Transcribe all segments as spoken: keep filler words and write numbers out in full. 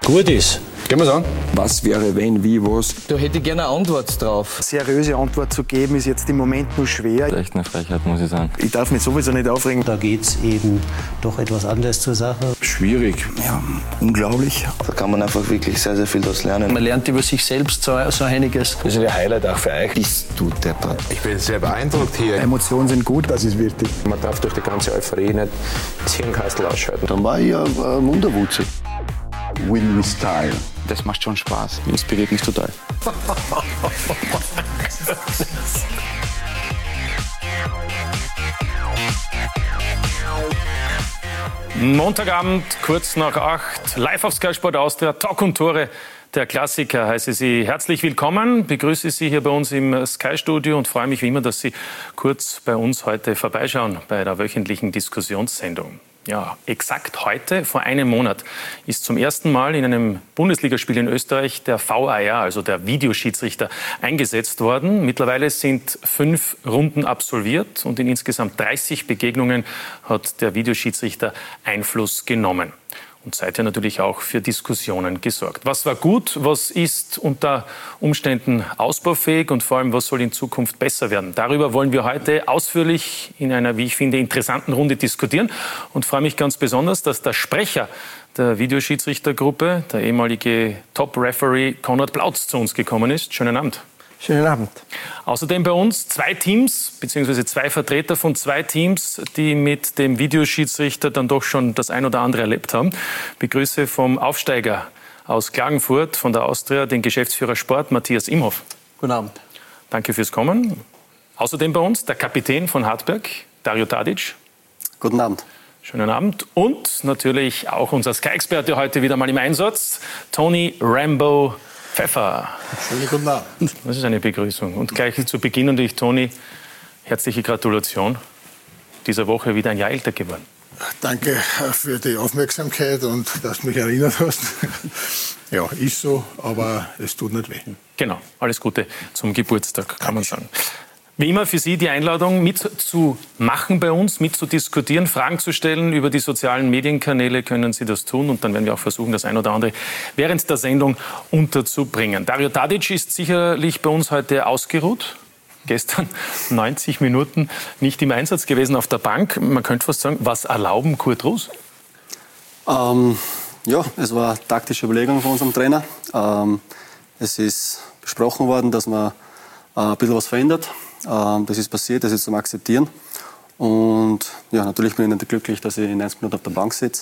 gut ist. Können wir sagen? Was wäre, wenn, wie, was? Da hätte ich gerne eine Antwort drauf. Seriöse Antwort zu geben, ist jetzt im Moment nur schwer. Das ist echt eine Frechheit, muss ich sagen. Ich darf mich sowieso nicht aufregen. Da geht es eben doch etwas anders zur Sache. Schwierig. Ja, unglaublich. Da kann man einfach wirklich sehr, sehr viel daraus lernen. Man lernt über sich selbst so, so einiges. Das ist ein Highlight auch für euch. Bist du deppert. Ich bin sehr beeindruckt hier. Emotionen sind gut, das ist wichtig. Man darf durch die ganze Euphorie nicht das Hirnkastel ausschalten. Dann war ich ja äh, Munderwutze. Win with style. Das macht schon Spaß. Inspiriert mich total. Montagabend, kurz nach acht, live auf Sky Sport Austria, Talk und Tore, der Klassiker. Heiße Sie herzlich willkommen, begrüße Sie hier bei uns im Sky-Studio und freue mich wie immer, dass Sie kurz bei uns heute vorbeischauen bei der wöchentlichen Diskussionssendung. Ja, exakt heute, vor einem Monat, ist zum ersten Mal in einem Bundesligaspiel in Österreich der V A R, also der Videoschiedsrichter, eingesetzt worden. Mittlerweile sind fünf Runden absolviert und in insgesamt dreißig Begegnungen hat der Videoschiedsrichter Einfluss genommen. Und seither natürlich auch für Diskussionen gesorgt. Was war gut, was ist unter Umständen ausbaufähig und vor allem, was soll in Zukunft besser werden? Darüber wollen wir heute ausführlich in einer, wie ich finde, interessanten Runde diskutieren. Und freue mich ganz besonders, dass der Sprecher der Videoschiedsrichtergruppe, der ehemalige Top-Referee Konrad Plautz, zu uns gekommen ist. Schönen Abend. Schönen Abend. Außerdem bei uns zwei Teams, beziehungsweise zwei Vertreter von zwei Teams, die mit dem Videoschiedsrichter dann doch schon das ein oder andere erlebt haben. Ich begrüße vom Aufsteiger aus Klagenfurt, von der Austria, den Geschäftsführer Sport, Matthias Imhoff. Guten Abend. Danke fürs Kommen. Außerdem bei uns der Kapitän von Hartberg, Dario Tadic. Guten Abend. Schönen Abend. Und natürlich auch unser Sky-Experte heute wieder mal im Einsatz, Tony Rambo Pfeffer. Schönen guten Abend. Das ist eine Begrüßung. Und gleich zu Beginn natürlich, Toni, herzliche Gratulation. Dieser Woche wieder ein Jahr älter geworden. Danke für die Aufmerksamkeit und dass du mich erinnert hast. Ja, ist so, aber es tut nicht weh. Genau, alles Gute zum Geburtstag, kann man sagen. Wie immer für Sie die Einladung, mitzumachen bei uns, mitzudiskutieren, Fragen zu stellen. Über die sozialen Medienkanäle können Sie das tun. Und dann werden wir auch versuchen, das ein oder andere während der Sendung unterzubringen. Dario Tadic ist sicherlich bei uns heute ausgeruht. Gestern neunzig Minuten nicht im Einsatz gewesen auf der Bank. Man könnte fast sagen, was erlauben Kurt Rus? Ähm, ja, es war eine taktische Überlegung von unserem Trainer. Ähm, es ist besprochen worden, dass man äh, ein bisschen was verändert. Ähm, das ist passiert, das ist zum Akzeptieren. Und ja, natürlich bin ich nicht glücklich, dass ich in neunzig Minuten auf der Bank sitze.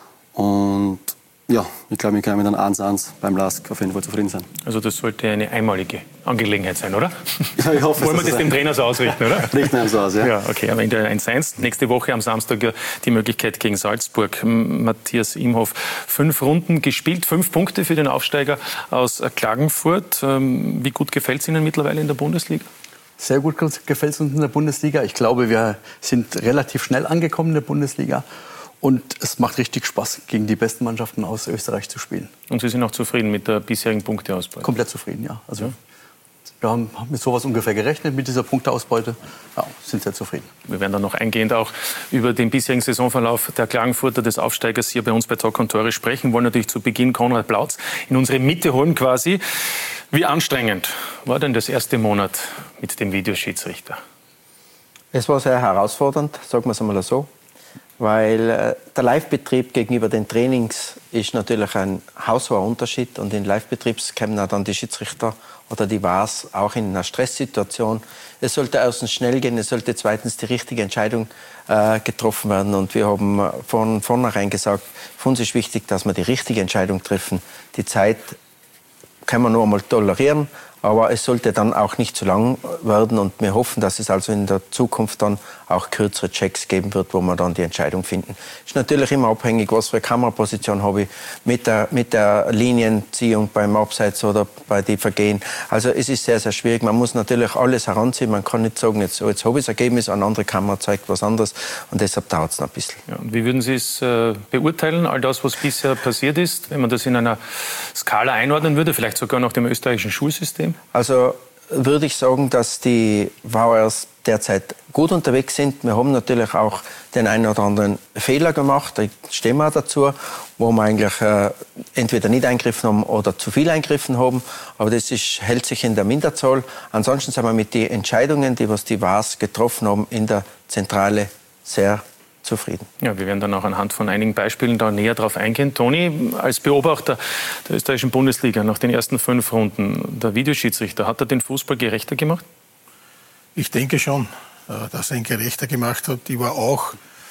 Und ja, ich glaube, ich kann mit einem eins eins beim Lask auf jeden Fall zufrieden sein. Also das sollte eine einmalige Angelegenheit sein, oder? Ja, ich hoffe, wollen wir das, das dem Trainer so ausrichten, oder? Richten wir so aus, ja. Ja, okay, am Ende eins eins. Nächste Woche am Samstag die Möglichkeit gegen Salzburg. Matthias Imhoff, fünf Runden gespielt, fünf Punkte für den Aufsteiger aus Klagenfurt. Wie gut gefällt es Ihnen mittlerweile in der Bundesliga? Sehr gut gefällt es uns in der Bundesliga. Ich glaube, wir sind relativ schnell angekommen in der Bundesliga. Und es macht richtig Spaß, gegen die besten Mannschaften aus Österreich zu spielen. Und Sie sind auch zufrieden mit der bisherigen Punkteausbeute? Komplett zufrieden, ja. Also, ja. Wir haben mit sowas ungefähr gerechnet, mit dieser Punkteausbeute. Ja, sind sehr zufrieden. Wir werden dann noch eingehend auch über den bisherigen Saisonverlauf der Klagenfurter, des Aufsteigers, hier bei uns bei Talk und Tore sprechen. Wollen natürlich zu Beginn Konrad Plautz in unsere Mitte holen quasi. Wie anstrengend war denn das erste Monat mit dem Videoschiedsrichter? Es war sehr herausfordernd, sagen wir es einmal so. Weil äh, der Live-Betrieb gegenüber den Trainings ist natürlich ein haushoher Unterschied. Und in Live-Betriebs kommen dann die Schiedsrichter oder die V A S auch in einer Stresssituation. Es sollte erstens schnell gehen, es sollte zweitens die richtige Entscheidung äh, getroffen werden. Und wir haben von vornherein gesagt, für uns ist wichtig, dass wir die richtige Entscheidung treffen. Die Zeit kann man nur einmal tolerieren, aber es sollte dann auch nicht zu lang werden. Und wir hoffen, dass es also in der Zukunft dann auch kürzere Checks geben wird, wo wir dann die Entscheidung finden. Ist natürlich immer abhängig, was für eine Kameraposition habe ich mit der, mit der Linienziehung beim Abseits oder bei den Vergehen. Also es ist sehr, sehr schwierig. Man muss natürlich alles heranziehen. Man kann nicht sagen, jetzt, jetzt habe ich das Ergebnis, eine andere Kamera zeigt was anderes. Und deshalb dauert es noch ein bisschen. Ja, und wie würden Sie es äh, beurteilen, all das, was bisher passiert ist, wenn man das in einer Skala einordnen würde, vielleicht sogar nach dem österreichischen Schulsystem? Also würde ich sagen, dass die V A Rs derzeit gut unterwegs sind. Wir haben natürlich auch den einen oder anderen Fehler gemacht, da stehen wir auch dazu, wo wir eigentlich äh, entweder nicht eingegriffen haben oder zu viel eingegriffen haben. Aber das ist, hält sich in der Minderzahl. Ansonsten sind wir mit den Entscheidungen, die was die V A Rs getroffen haben, in der Zentrale sehr zufrieden. Ja, wir werden dann auch anhand von einigen Beispielen da näher drauf eingehen. Toni, als Beobachter der österreichischen Bundesliga nach den ersten fünf Runden, der Videoschiedsrichter, hat er den Fußball gerechter gemacht? Ich denke schon, dass er ihn gerechter gemacht hat. Ich war auch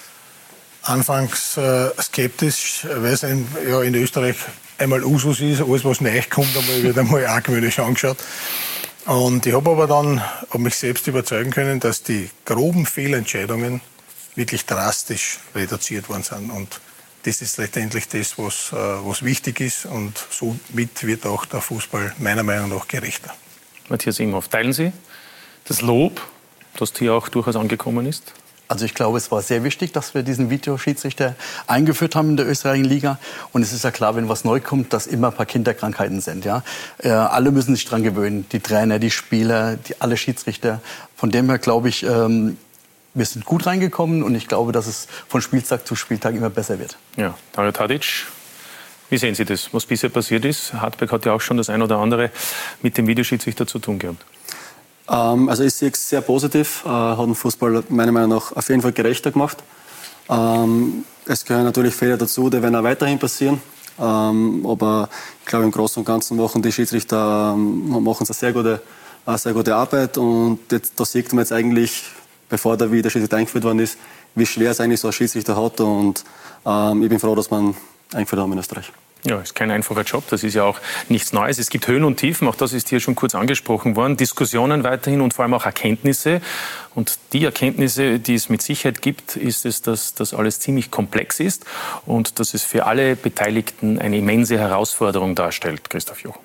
anfangs äh, skeptisch, weil es in, ja, in Österreich einmal Usus ist, alles was neu kommt, einmal wird einmal argwöhnisch angeschaut. Und ich habe aber dann hab mich selbst überzeugen können, dass die groben Fehlentscheidungen wirklich drastisch reduziert worden sind. Und das ist letztendlich das, was, äh, was wichtig ist. Und somit wird auch der Fußball meiner Meinung nach gerechter. Matthias Imhoff, teilen Sie das Lob, das hier auch durchaus angekommen ist? Also ich glaube, es war sehr wichtig, dass wir diesen Videoschiedsrichter eingeführt haben in der österreichischen Liga. Und es ist ja klar, wenn was neu kommt, dass immer ein paar Kinderkrankheiten sind. Ja? Äh, alle müssen sich dran gewöhnen, die Trainer, die Spieler, die, alle Schiedsrichter. Von dem her glaube ich, ähm, wir sind gut reingekommen und ich glaube, dass es von Spieltag zu Spieltag immer besser wird. Ja, Dario Tadic, wie sehen Sie das, was bisher passiert ist? Hartberg hat ja auch schon das ein oder andere mit dem Videoschiedsrichter zu tun gehabt. Ähm, also ich sehe es sehr positiv, äh, hat den Fußball meiner Meinung nach auf jeden Fall gerechter gemacht. Ähm, es gehören natürlich Fehler dazu, die werden auch weiterhin passieren. Ähm, aber ich glaube, im Großen und Ganzen machen die Schiedsrichter ähm, machen eine sehr gute, eine sehr gute Arbeit. Und jetzt, da sieht man jetzt eigentlich, bevor der Videoschiedsrichter eingeführt worden ist, wie schwer es eigentlich so ein Schiedsrichter hat. Und ähm, ich bin froh, dass man eingeführt haben in Österreich. Ja, ist kein einfacher Job, das ist ja auch nichts Neues. Es gibt Höhen und Tiefen, auch das ist hier schon kurz angesprochen worden. Diskussionen weiterhin und vor allem auch Erkenntnisse. Und die Erkenntnisse, die es mit Sicherheit gibt, ist es, dass das alles ziemlich komplex ist und dass es für alle Beteiligten eine immense Herausforderung darstellt. Christoph Joch.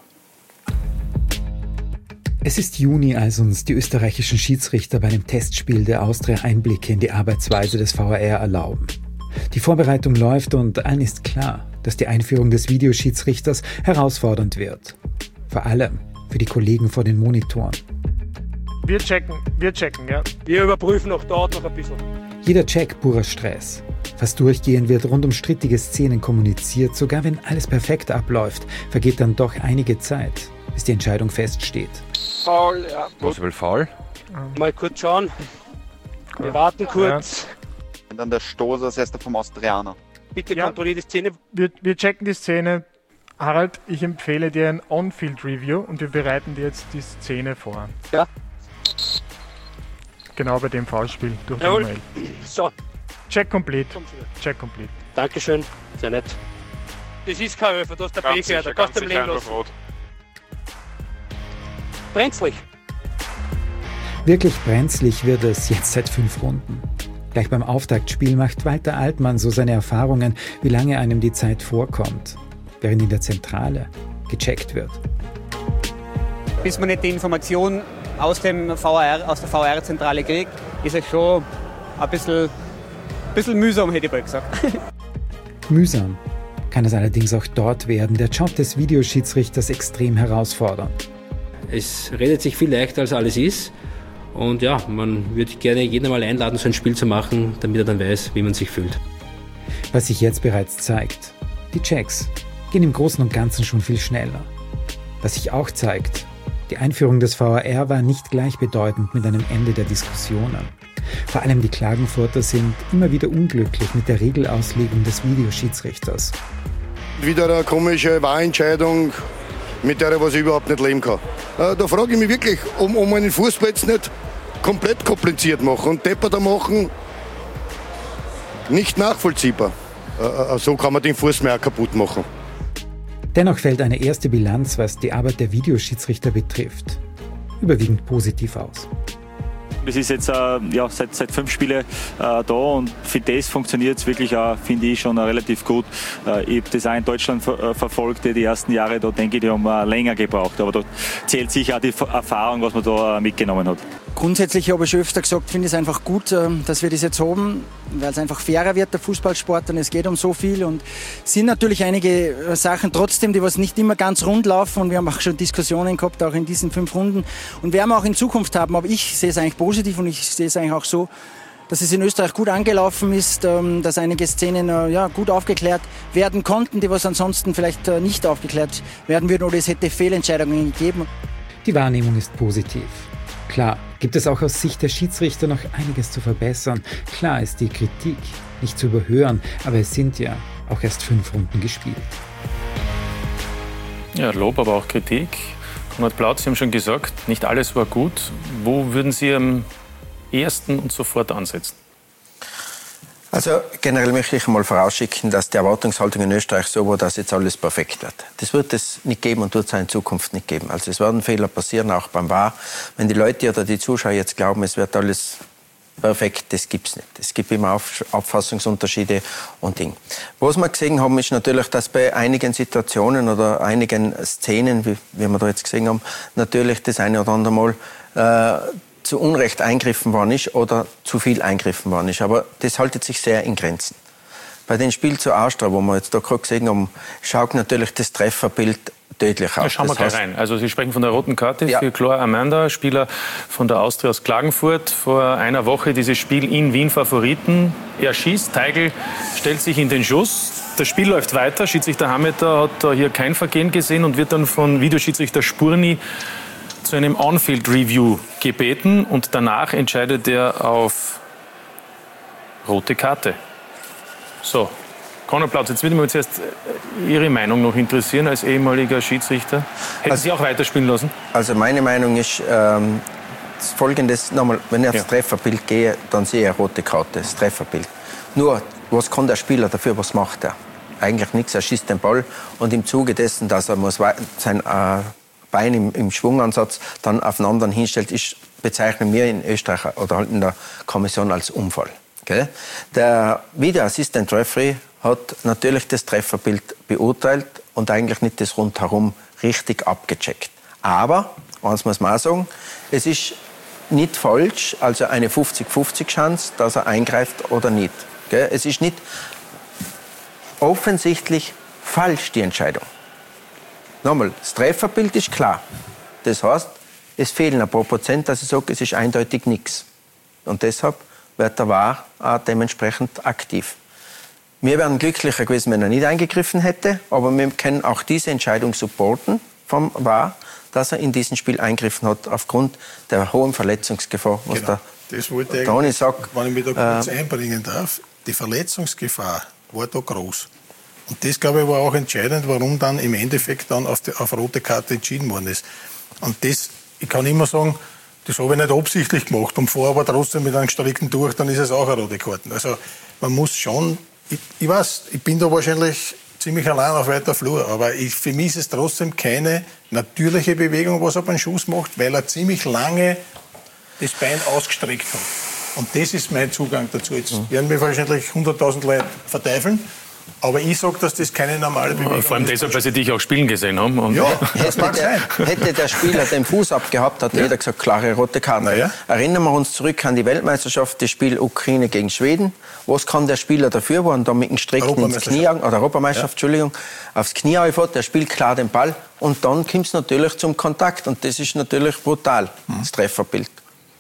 Es ist Juni, als uns die österreichischen Schiedsrichter bei einem Testspiel der Austria Einblicke in die Arbeitsweise des V A R erlauben. Die Vorbereitung läuft und allen ist klar, dass die Einführung des Videoschiedsrichters herausfordernd wird. Vor allem für die Kollegen vor den Monitoren. Wir checken, wir checken, ja. Wir überprüfen auch dort noch ein bisschen. Jeder Check purer Stress. Fast durchgehend wird rund um strittige Szenen kommuniziert. Sogar wenn alles perfekt abläuft, vergeht dann doch einige Zeit, bis die Entscheidung feststeht. Foul, ja. Possible Foul? Mal kurz schauen. Wir warten kurz. Und dann der Stoß als erster vom Austrianer. Bitte ja. Kontrolliere die Szene. Wir, wir checken die Szene. Harald, ich empfehle dir ein On-Field-Review und wir bereiten dir jetzt die Szene vor. Ja. Genau bei dem Foulspiel durch Jawohl. Mail. So. Check complete. Check complete. Dankeschön. Sehr nett. Das ist kein Öfer, du hast der Becher, da kannst du im Leben lassen. Brenzlig. Wirklich brenzlig wird es jetzt seit fünf Runden. Gleich beim Auftaktspiel macht Walter Altmann so seine Erfahrungen, wie lange einem die Zeit vorkommt, während in der Zentrale gecheckt wird. Bis man nicht die Information aus, dem V A R, aus der V A R-Zentrale kriegt, ist es schon ein bisschen, ein bisschen mühsam, hätte ich mal gesagt. Mühsam kann es allerdings auch dort werden. Der Job des Videoschiedsrichters extrem herausfordernd. Es redet sich viel leichter, als alles ist. Und ja, man würde gerne jeden mal einladen, so ein Spiel zu machen, damit er dann weiß, wie man sich fühlt. Was sich jetzt bereits zeigt, die Checks gehen im Großen und Ganzen schon viel schneller. Was sich auch zeigt, die Einführung des V A R war nicht gleichbedeutend mit einem Ende der Diskussionen. Vor allem die Klagenfurter sind immer wieder unglücklich mit der Regelauslegung des Videoschiedsrichters. Wieder eine komische Wahlentscheidung, mit der ich überhaupt nicht leben kann. Da frage ich mich wirklich, um, um einen Fußball jetzt nicht komplett kompliziert machen und depperter machen, nicht nachvollziehbar. So kann man den Fuß mehr kaputt machen. Dennoch fällt eine erste Bilanz, was die Arbeit der Videoschiedsrichter betrifft, überwiegend positiv aus. Es ist jetzt äh, ja, seit, seit fünf Spielen äh, da und für das funktioniert es wirklich auch, finde ich, schon relativ gut. Ich habe das auch in Deutschland ver verfolgt, die ersten Jahre, da denke ich, die haben länger gebraucht. Aber da zählt sicher auch die Erfahrung, was man da mitgenommen hat. Grundsätzlich habe ich schon öfter gesagt, finde ich es einfach gut, dass wir das jetzt haben, weil es einfach fairer wird, der Fußballsport, und es geht um so viel. Und es sind natürlich einige Sachen trotzdem, die was nicht immer ganz rund laufen, und wir haben auch schon Diskussionen gehabt, auch in diesen fünf Runden, und werden wir auch in Zukunft haben. Aber ich sehe es eigentlich positiv, und ich sehe es eigentlich auch so, dass es in Österreich gut angelaufen ist, dass einige Szenen ja, gut aufgeklärt werden konnten, die was ansonsten vielleicht nicht aufgeklärt werden würden, oder es hätte Fehlentscheidungen gegeben. Die Wahrnehmung ist positiv. Klar, gibt es auch aus Sicht der Schiedsrichter noch einiges zu verbessern. Klar ist die Kritik nicht zu überhören, aber es sind ja auch erst fünf Runden gespielt. Ja, Lob, aber auch Kritik. Konrad Plaut, Sie haben schon gesagt, nicht alles war gut. Wo würden Sie am ehesten und sofort ansetzen? Also generell möchte ich einmal vorausschicken, dass die Erwartungshaltung in Österreich so war, dass jetzt alles perfekt wird. Das wird es nicht geben und wird es auch in Zukunft nicht geben. Also es werden Fehler passieren, auch beim V A R. Wenn die Leute oder die Zuschauer jetzt glauben, es wird alles perfekt, das gibt es nicht. Es gibt immer Auf Auffassungsunterschiede und Dinge. Was wir gesehen haben, ist natürlich, dass bei einigen Situationen oder einigen Szenen, wie, wie wir da jetzt gesehen haben, natürlich das eine oder andere Mal äh, zu Unrecht eingriffen worden ist oder zu viel eingriffen worden ist. Aber das haltet sich sehr in Grenzen. Bei dem Spiel zu Austria, wo wir jetzt da gerade gesehen haben, schaut natürlich das Trefferbild deutlich aus. Da schauen wir gleich rein. Also Sie sprechen von der roten Karte ja. für Chlor Amanda, Spieler von der Austria aus Klagenfurt. Vor einer Woche dieses Spiel in Wien Favoriten. Er schießt, Teigl stellt sich in den Schuss. Das Spiel läuft weiter. Schiedsrichter Hameter hat da hier kein Vergehen gesehen und wird dann von Videoschiedsrichter Spurni zu einem On-Field-Review gebeten, und danach entscheidet er auf rote Karte. So, Konrad Plaut, jetzt würde mich zuerst Ihre Meinung noch interessieren als ehemaliger Schiedsrichter. Hätten also, Sie auch weiterspielen lassen? Also meine Meinung ist ähm, folgendes, nochmal, wenn ich aufs ja. Trefferbild gehe, dann sehe ich eine rote Karte, das Trefferbild. Nur, was kann der Spieler dafür, was macht er? Eigentlich nichts, er schießt den Ball, und im Zuge dessen, dass er muss sein äh, Bein im, im Schwungansatz dann auf einen anderen hinstellt, ist, bezeichnen wir in Österreich oder halt in der Kommission als Unfall. Okay? Der Video Assistant Referee hat natürlich das Trefferbild beurteilt und eigentlich nicht das rundherum richtig abgecheckt. Aber, eins muss man auch sagen, es ist nicht falsch, also eine fünfzig fünfzig Chance, dass er eingreift oder nicht. Okay? Es ist nicht offensichtlich falsch, die Entscheidung. Nochmal, das Trefferbild ist klar. Das heißt, es fehlen ein paar Prozent, dass ich sage, es ist eindeutig nichts. Und deshalb wird der V A R auch dementsprechend aktiv. Wir wären glücklicher gewesen, wenn er nicht eingegriffen hätte, aber wir können auch diese Entscheidung supporten vom V A R, dass er in diesem Spiel eingegriffen hat, aufgrund der hohen Verletzungsgefahr. Was genau, das wollte ich Toni sagt. Wenn ich mich da kurz äh, einbringen darf, die Verletzungsgefahr war da groß. Und das, glaube ich, war auch entscheidend, warum dann im Endeffekt dann auf, die, auf rote Karte entschieden worden ist. Und das, ich kann immer sagen, das habe ich nicht absichtlich gemacht und fahre aber trotzdem mit einem gestrickten durch, dann ist es auch eine rote Karte. Also man muss schon, ich, ich weiß, ich bin da wahrscheinlich ziemlich allein auf weiter Flur, aber ich, für mich ist es trotzdem keine natürliche Bewegung, was er beim Schuss macht, weil er ziemlich lange das Bein ausgestreckt hat. Und das ist mein Zugang dazu. Jetzt werden wir wahrscheinlich hunderttausend Leute verteufeln. Aber ich sage, dass das keine normale Bewegung ist. Vor allem deshalb, weil Sie dich auch spielen gesehen haben. Und ja, das mag sein. Hätte der Spieler den Fuß abgehabt, hat ja. jeder gesagt, klare rote Karte. Ja. Erinnern wir uns zurück an die Weltmeisterschaft, das Spiel Ukraine gegen Schweden. Was kann der Spieler dafür, wo er da mit dem Strecken ins Knie, oder Europameisterschaft, ja. Entschuldigung, aufs Knie aufhat, der spielt klar den Ball und dann kommt es natürlich zum Kontakt. Und das ist natürlich brutal, mhm. das Trefferbild.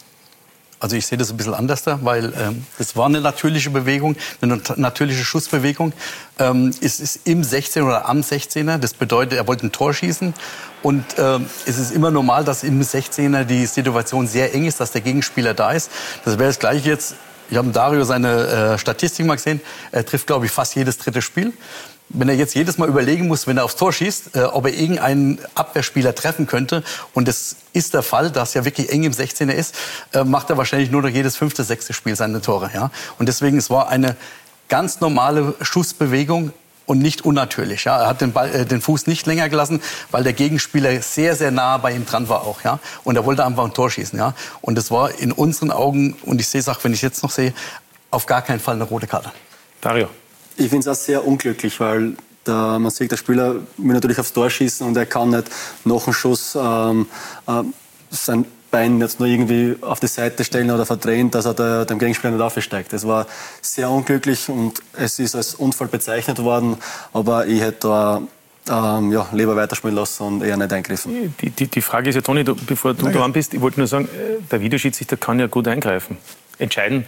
Also ich sehe das ein bisschen anders da, weil ähm, das war eine natürliche Bewegung, eine natürliche Schussbewegung. Ähm, es ist im sechzehner oder am sechzehner, das bedeutet, er wollte ein Tor schießen. Und ähm, es ist immer normal, dass im sechzehner die Situation sehr eng ist, dass der Gegenspieler da ist. Das wäre das Gleiche jetzt, ich habe Dario seine äh, Statistik mal gesehen, er trifft, glaube ich, fast jedes dritte Spiel. Wenn er jetzt jedes Mal überlegen muss, wenn er aufs Tor schießt, äh, ob er irgendeinen Abwehrspieler treffen könnte, und das ist der Fall, dass er wirklich eng im sechzehner ist, äh, macht er wahrscheinlich nur noch jedes fünfte, sechste Spiel seine Tore. Ja? Und deswegen, es war eine ganz normale Schussbewegung und nicht unnatürlich. Ja? Er hat den, Ball, äh, den Fuß nicht länger gelassen, weil der Gegenspieler sehr, sehr nah bei ihm dran war auch. Ja? Und er wollte einfach ein Tor schießen. Ja? Und das war in unseren Augen, und ich sehe es auch, wenn ich jetzt noch sehe, auf gar keinen Fall eine rote Karte. Dario? Ich finde es auch sehr unglücklich, weil der, man sieht, der Spieler will natürlich aufs Tor schießen und er kann nicht nach dem Schuss ähm, äh, sein Bein jetzt nur irgendwie auf die Seite stellen oder verdrehen, dass er der, dem Gegenspieler nicht aufsteigt. Das war sehr unglücklich und es ist als Unfall bezeichnet worden, aber ich hätte da ähm, ja, lieber weiterspielen lassen und eher nicht eingriffen. Die, die, die Frage ist ja, Toni, du, bevor du dran bist, ich wollte nur sagen, der Videoschiedsrichter kann ja gut eingreifen, entscheiden.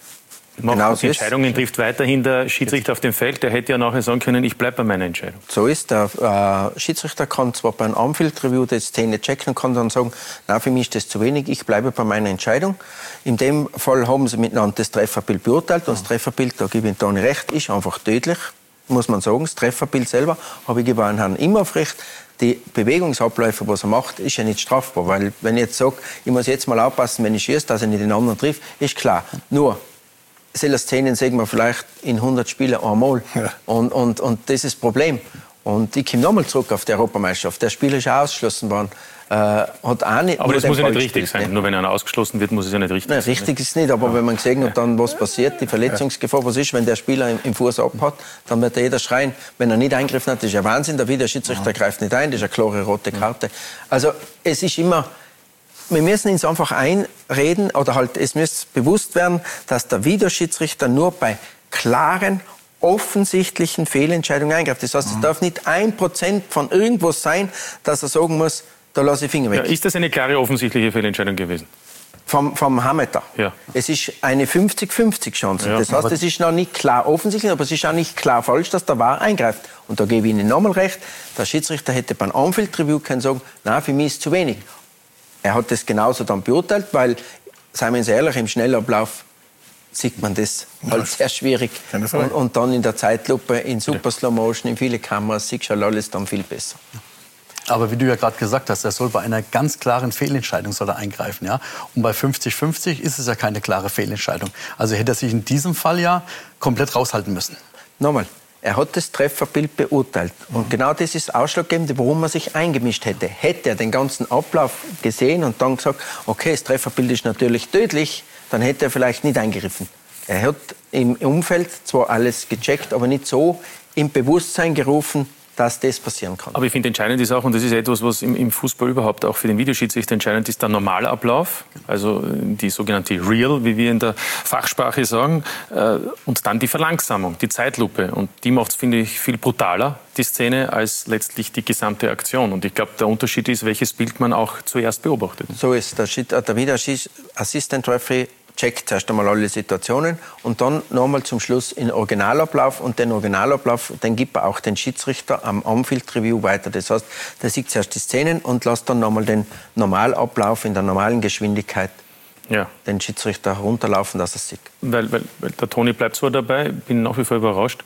Genau, die Entscheidungen trifft weiterhin der Schiedsrichter auf dem Feld. Der hätte ja nachher sagen können, ich bleibe bei meiner Entscheidung. So ist der äh, Schiedsrichter kann zwar beim On-Field-Review die Szene checken und kann dann sagen, nein, für mich ist das zu wenig, ich bleibe bei meiner Entscheidung. In dem Fall haben sie miteinander das Trefferbild beurteilt und das Trefferbild, da gebe ich Toni recht, ist einfach tödlich, muss man sagen. Das Trefferbild selber, habe ich gebe Herrn Imhoff recht. Die Bewegungsabläufe, was er macht, ist ja nicht strafbar. Weil wenn ich jetzt sage, ich muss jetzt mal aufpassen, wenn ich schieße, dass ich nicht den anderen trifft, ist klar. Nur, solche Szenen sehen wir vielleicht in hundert Spielen einmal. Ja. Und, und, und das ist das Problem. Und ich komme nochmal zurück auf die Europameisterschaft. Der Spieler ist auch ausgeschlossen worden. Äh, hat auch nicht, aber das muss ja nicht richtig sein. Ne? Nur wenn einer ausgeschlossen wird, muss es ja nicht richtig Nein, sein. Richtig ist es nicht, aber ja. wenn man gesehen hat, dann, was passiert, die Verletzungsgefahr, was ist, wenn der Spieler im, im Fuß abhat, dann wird jeder schreien. Wenn er nicht eingegriffen hat, das ist ja Wahnsinn. Der Videoschiedsrichter greift nicht ein, das ist eine klare rote Karte. Also es ist immer... Wir müssen uns einfach einreden, oder halt, es muss bewusst werden, dass der Videoschiedsrichter nur bei klaren, offensichtlichen Fehlentscheidungen eingreift. Das heißt, es darf nicht ein Prozent von irgendwas sein, dass er sagen muss, da lasse ich Finger weg. Ja, ist das eine klare, offensichtliche Fehlentscheidung gewesen? Vom, vom Hameter. Ja. Es ist eine fünfzig fünfzig Chance. Ja. Das heißt, es ist noch nicht klar offensichtlich, aber es ist auch nicht klar falsch, dass der V A R eingreift. Und da gebe ich Ihnen nochmal recht, der Schiedsrichter hätte beim On-Field-Review können sagen, nein, für mich ist zu wenig. Er hat das genauso dann beurteilt, weil, seien wir uns ehrlich, im Schnellablauf sieht man das halt sehr schwierig. Und, und dann in der Zeitlupe, in Super Slow Motion, in viele Kameras, siehst du alles dann viel besser. Aber wie du ja gerade gesagt hast, er soll bei einer ganz klaren Fehlentscheidung soll er eingreifen. Ja? Und bei fünfzig fünfzig ist es ja keine klare Fehlentscheidung. Also hätte er sich in diesem Fall ja komplett raushalten müssen. Nochmal. Er hat das Trefferbild beurteilt. Und genau das ist ausschlaggebend, warum er sich eingemischt hätte. Hätte er den ganzen Ablauf gesehen und dann gesagt, okay, das Trefferbild ist natürlich tödlich, dann hätte er vielleicht nicht eingegriffen. Er hat im Umfeld zwar alles gecheckt, aber nicht so im Bewusstsein gerufen, dass das passieren kann. Aber ich finde, entscheidend ist auch, und das ist etwas, was im, im Fußball überhaupt auch für den Videoschiedsrichter entscheidend ist, der Normalablauf, also die sogenannte Real, wie wir in der Fachsprache sagen, äh, und dann die Verlangsamung, die Zeitlupe. Und die macht es, finde ich, viel brutaler, die Szene, als letztlich die gesamte Aktion. Und ich glaube, der Unterschied ist, welches Bild man auch zuerst beobachtet. So ist der, der Video-Assistant Referee checkt zuerst einmal alle Situationen und dann nochmal zum Schluss in Originalablauf. Und den Originalablauf, den gibt er auch den Schiedsrichter am On-Field-Review weiter. Das heißt, der sieht zuerst die Szenen und lässt dann nochmal den Normalablauf in der normalen Geschwindigkeit ja. den Schiedsrichter runterlaufen, dass er es sieht. Weil, weil, weil der Toni bleibt zwar dabei, bin nach wie vor überrascht,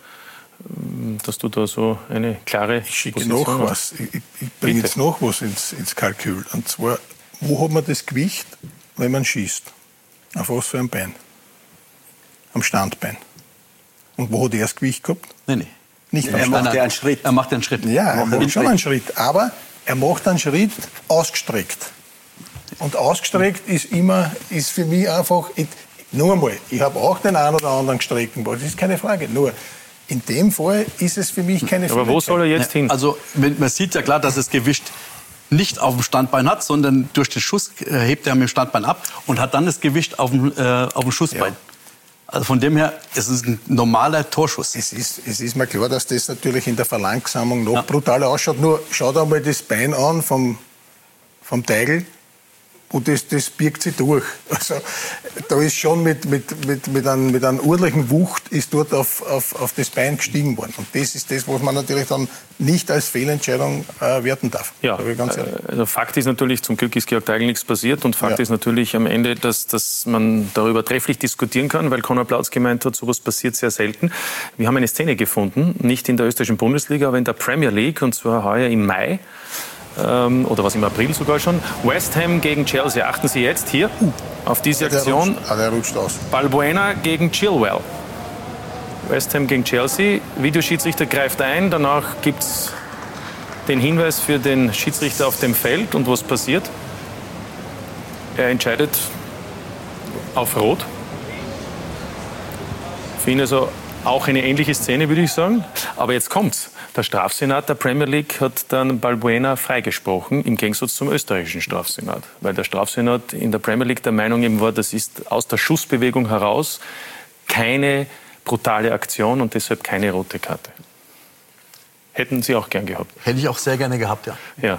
dass du da so eine klare ich schicke noch was. Ich, ich bringe jetzt noch was ins, ins Kalkül. Und zwar, wo hat man das Gewicht, wenn man schießt? Auf was für ein Bein? Am Standbein. Und wo hat er das Gewicht gehabt? Nein, nein. Nicht er macht ja einen Schritt. Er macht einen Schritt. Ja, er macht schon einen Schritt. Aber er macht einen Schritt ausgestreckt. Und ausgestreckt ist immer, ist für mich einfach, ich, nur einmal, ich habe auch den einen oder anderen gestreckten Ball, das ist keine Frage. Nur, in dem Fall ist es für mich keine Frage. Aber wo soll er jetzt hin? Also, man sieht ja klar, dass das Gewicht nicht auf dem Standbein hat, sondern durch den Schuss hebt er mit dem Standbein ab und hat dann das Gewicht auf dem, äh, auf dem Schussbein. Ja. Also von dem her, es ist ein normaler Torschuss. Es ist, es ist mir klar, dass das natürlich in der Verlangsamung noch ja. brutaler ausschaut. Nur schaut einmal das Bein an vom, vom Teigl. Und das, das birgt sich durch. Also, da ist schon mit, mit, mit, mit, einem, mit einer ordentlichen Wucht ist dort auf, auf, auf das Bein gestiegen worden. Und das ist das, was man natürlich dann nicht als Fehlentscheidung äh, werten darf. Ja, ganz also Fakt ist natürlich, zum Glück ist Georg Teigl nichts passiert. Und Fakt ja. ist natürlich am Ende, dass, dass man darüber trefflich diskutieren kann, weil Conor Plautz gemeint hat, sowas passiert sehr selten. Wir haben eine Szene gefunden, nicht in der österreichischen Bundesliga, aber in der Premier League, und zwar heuer im Mai. Ähm, oder was im April sogar schon. West Ham gegen Chelsea. Achten Sie jetzt hier uh, auf diese Aktion. Der rutscht, der rutscht aus. Balbuena gegen Chilwell. West Ham gegen Chelsea. Videoschiedsrichter greift ein. Danach gibt es den Hinweis für den Schiedsrichter auf dem Feld. Und was passiert? Er entscheidet auf Rot. Für ihn also auch eine ähnliche Szene, würde ich sagen. Aber jetzt kommt's. Der Strafsenat der Premier League hat dann Balbuena freigesprochen, im Gegensatz zum österreichischen Strafsenat. Weil der Strafsenat in der Premier League der Meinung eben war, das ist aus der Schussbewegung heraus keine brutale Aktion und deshalb keine rote Karte. Hätten Sie auch gern gehabt? Hätte ich auch sehr gerne gehabt, ja. Ja.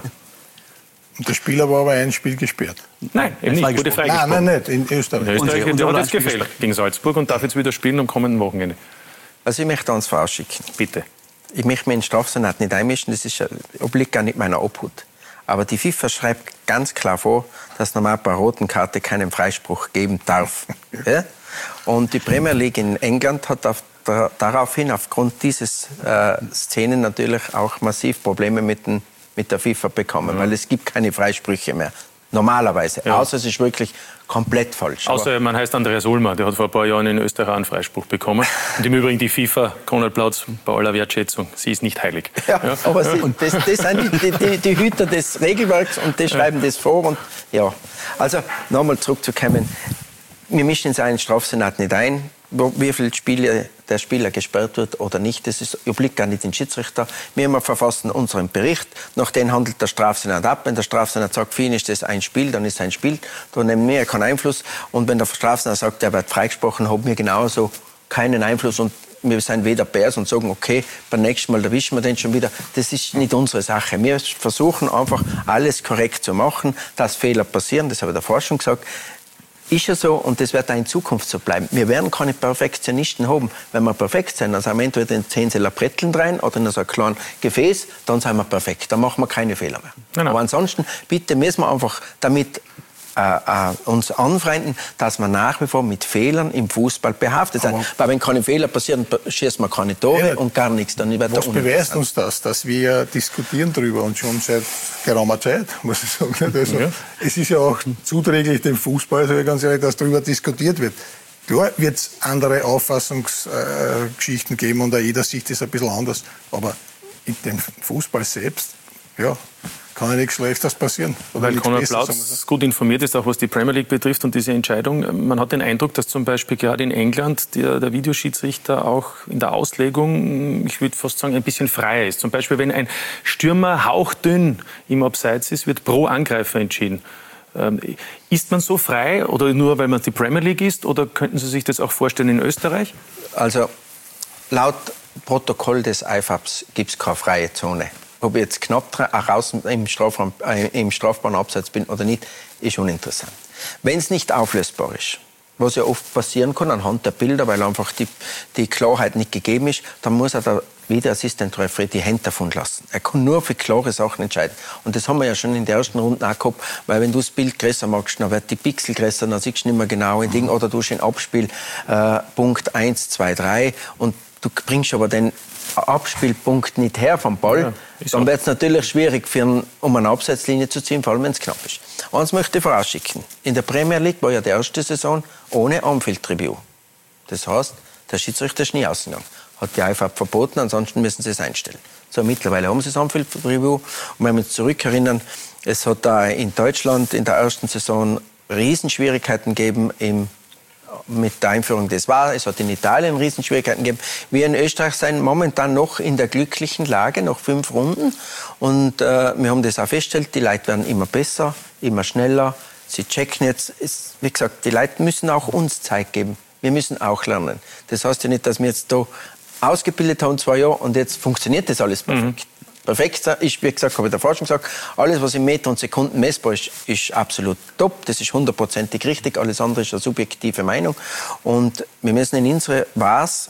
Und der Spieler war aber ein Spiel gesperrt. Nein, eben nicht. Wurde freigesprochen. Nein, nein, nicht. In Österreich. In Österreich und, hat und jetzt gefehlt gegen Salzburg und darf jetzt wieder spielen am kommenden Wochenende. Also ich möchte uns vorausschicken. Bitte. Ich möchte mich in den Strafsenat nicht einmischen, das ist, obliegt gar nicht meiner Obhut. Aber die FIFA schreibt ganz klar vor, dass normal bei einer roten Karte keinen Freispruch geben darf. Ja? Und die Premier League in England hat auf der, daraufhin aufgrund dieses äh, Szenen natürlich auch massiv Probleme mit, den, mit der FIFA bekommen, mhm. weil es gibt keine Freisprüche mehr. Normalerweise. Ja. Außer es ist wirklich komplett falsch. Außer man heißt Andreas Ulmer, der hat vor ein paar Jahren in Österreich einen Freispruch bekommen. Und im Übrigen die FIFA, Konrad Plautz, bei aller Wertschätzung, sie ist nicht heilig. Ja, ja. Aber sie, und das, das sind die, die, die Hüter des Regelwerks und die schreiben ja. das vor. Und, ja. Also nochmal zurückzukommen. Wir mischen uns einen Strafsenat nicht ein, wie viele Spiele der Spieler gesperrt wird oder nicht. Das ist, obliegt gar nicht den Schiedsrichter. Wir verfassen unseren Bericht, nach dem handelt der Strafsenat ab. Wenn der Strafsenat sagt, für ihn ist das ein Spiel, dann ist es ein Spiel. Da nehmen wir keinen Einfluss. Und wenn der Strafsenat sagt, er wird freigesprochen, haben wir genauso keinen Einfluss. Und wir sind weder Bärs und sagen, okay, beim nächsten Mal erwischen wir den schon wieder. Das ist nicht unsere Sache. Wir versuchen einfach, alles korrekt zu machen, dass Fehler passieren. Das habe ich davor schon gesagt. Ist ja so und das wird auch in Zukunft so bleiben. Wir werden keine Perfektionisten haben. Wenn wir perfekt sind, dann sind wir entweder in zehn Zeller Bretteln rein oder in so ein kleines Gefäß, dann sind wir perfekt. Dann machen wir keine Fehler mehr. Genau. Aber ansonsten, bitte müssen wir einfach damit äh, äh, uns anfreunden, dass wir nach wie vor mit Fehlern im Fußball behaftet sind. Weil wenn keine Fehler passieren, schießt man keine Tore ja, und gar nichts. Dann wird was beweist uns das? Dass wir diskutieren darüber und schon seit geraumer Zeit, muss ich sagen. Also, ja. Es ist ja auch zuträglich dem Fußball, also ganz ehrlich, dass darüber diskutiert wird. Klar wird es andere Auffassungsgeschichten äh, geben und auch jeder Sicht ist ein bisschen anders. Aber in dem Fußball selbst, ja, kann ja nichts Schlechtes passieren. Oder weil Konrad Plautz gut informiert ist, auch was die Premier League betrifft und diese Entscheidung. Man hat den Eindruck, dass zum Beispiel gerade in England der, der Videoschiedsrichter auch in der Auslegung, ich würde fast sagen, ein bisschen freier ist. Zum Beispiel, wenn ein Stürmer hauchdünn im Abseits ist, wird pro Angreifer entschieden. Ähm, ist man so frei oder nur, weil man die Premier League ist? Oder könnten Sie sich das auch vorstellen in Österreich? Also laut Protokoll des I F A Bs gibt es keine freie Zone. Ob ich jetzt knapp raus im, Strafraum, äh, im strafbaren Abseits bin oder nicht, ist uninteressant. Wenn es nicht auflösbar ist, was ja oft passieren kann anhand der Bilder, weil einfach die, die Klarheit nicht gegeben ist, dann muss er der Videoassistent Referee die Hände davon lassen. Er kann nur für klare Sachen entscheiden. Und das haben wir ja schon in der ersten Runde auch gehabt, weil wenn du das Bild größer machst, dann wird die Pixel größer, dann siehst du nicht mehr genau ein Ding, oder du hast ein Abspiel äh, Punkt eins, zwei, drei und du bringst aber den Abspielpunkt nicht her vom Ball, ja, dann wird es natürlich schwierig, für einen, um eine Abseitslinie zu ziehen, vor allem wenn es knapp ist. Eins möchte ich vorausschicken. In der Premier League war ja die erste Saison ohne On-Field-Review. Das heißt, der Schiedsrichter ist nie ausgegangen. Hat die I F A B verboten, ansonsten müssen sie es einstellen. So, mittlerweile haben sie das On-Field-Review. Und wenn wir uns zurückerinnern, es hat da in Deutschland in der ersten Saison Riesenschwierigkeiten gegeben im mit der Einführung des V A R. Es hat in Italien Riesenschwierigkeiten gegeben. Wir in Österreich sind momentan noch in der glücklichen Lage, noch fünf Runden. Und äh, wir haben das auch festgestellt, die Leute werden immer besser, immer schneller. Sie checken jetzt. Es, wie gesagt, die Leute müssen auch uns Zeit geben. Wir müssen auch lernen. Das heißt ja nicht, dass wir jetzt da ausgebildet haben, zwei Jahre, und jetzt funktioniert das alles perfekt. Mhm. Perfekt ist, wie gesagt, habe ich davor schon gesagt, alles, was in Meter und Sekunden messbar ist, ist absolut top. Das ist hundertprozentig richtig. Alles andere ist eine subjektive Meinung. Und wir müssen in unsere Was,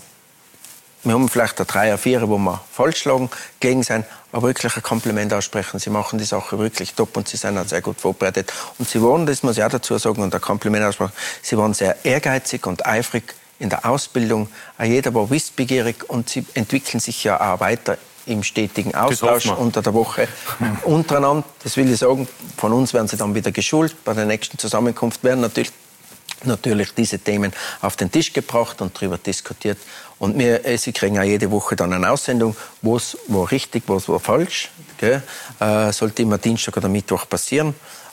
wir haben vielleicht eine Dreier, Vierer, wo wir falsch lagen, gegen sein, aber wirklich ein Kompliment aussprechen. Sie machen die Sache wirklich top und sie sind auch sehr gut vorbereitet. Und sie waren, das muss ich auch dazu sagen, und ein Kompliment aussprechen, sie waren sehr ehrgeizig und eifrig in der Ausbildung. Auch jeder war wissbegierig und sie entwickeln sich ja auch weiter im stetigen Austausch unter der Woche untereinander. Das will ich sagen, von uns werden sie dann wieder geschult. Bei der nächsten Zusammenkunft werden natürlich, natürlich diese Themen auf den Tisch gebracht und darüber diskutiert. Und wir, sie kriegen auch jede Woche dann eine Aussendung, was war richtig, was war falsch. Gell? Äh, sollte immer Dienstag oder Mittwoch passieren.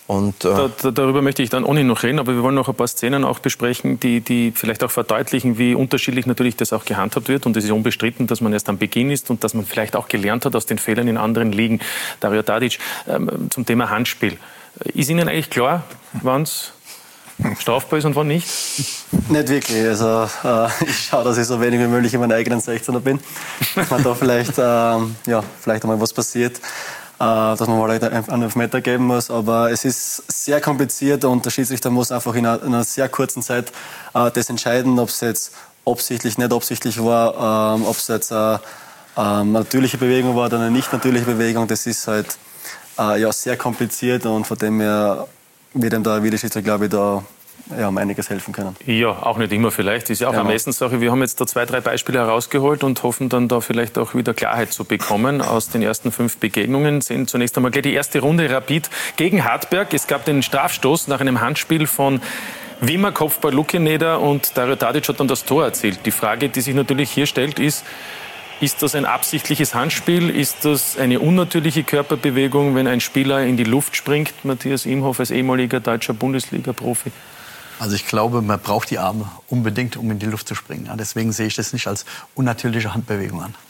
Und, äh da, da, darüber möchte ich dann ohnehin noch reden, aber wir wollen noch ein paar Szenen auch besprechen, die, die vielleicht auch verdeutlichen, wie unterschiedlich natürlich das auch gehandhabt wird. Und es ist unbestritten, dass man erst am Beginn ist und dass man vielleicht auch gelernt hat aus den Fehlern in anderen Ligen. Dario Tadic, ähm, zum Thema Handspiel. Ist Ihnen eigentlich klar, wann es strafbar ist und wann nicht? Nicht wirklich. Also, äh, ich schaue, dass ich so wenig wie möglich in meinen eigenen sechzehner bin. Dass man da vielleicht, äh, ja, vielleicht einmal was passiert. Dass man mal einen Elfmeter geben muss. Aber es ist sehr kompliziert und der Schiedsrichter muss einfach in einer, in einer sehr kurzen Zeit äh, das entscheiden, ob es jetzt absichtlich, nicht absichtlich war, ähm, ob es jetzt äh, äh, eine natürliche Bewegung war oder eine nicht natürliche Bewegung. Das ist halt äh, ja, sehr kompliziert und von dem her wird ihm der Videoschiedsrichter, glaube ich, da ja, um einiges helfen können. Ja, auch nicht immer vielleicht. Ist ja auch genau. Eine Ermessenssache. Wir haben jetzt da zwei, drei Beispiele herausgeholt und hoffen dann da vielleicht auch wieder Klarheit zu bekommen aus den ersten fünf Begegnungen. Sehen zunächst einmal gleich die erste Runde Rapid gegen Hartberg. Es gab den Strafstoß nach einem Handspiel von Wimmer, Kopfball Lukeneder und Dario Tadic hat dann das Tor erzielt. Die Frage, die sich natürlich hier stellt, ist, ist das ein absichtliches Handspiel? Ist das eine unnatürliche Körperbewegung, wenn ein Spieler in die Luft springt? Matthias Imhoff als ehemaliger deutscher Bundesliga-Profi. Also ich glaube, man braucht die Arme unbedingt, um in die Luft zu springen. Ja, deswegen sehe ich das nicht als unnatürliche Handbewegung an.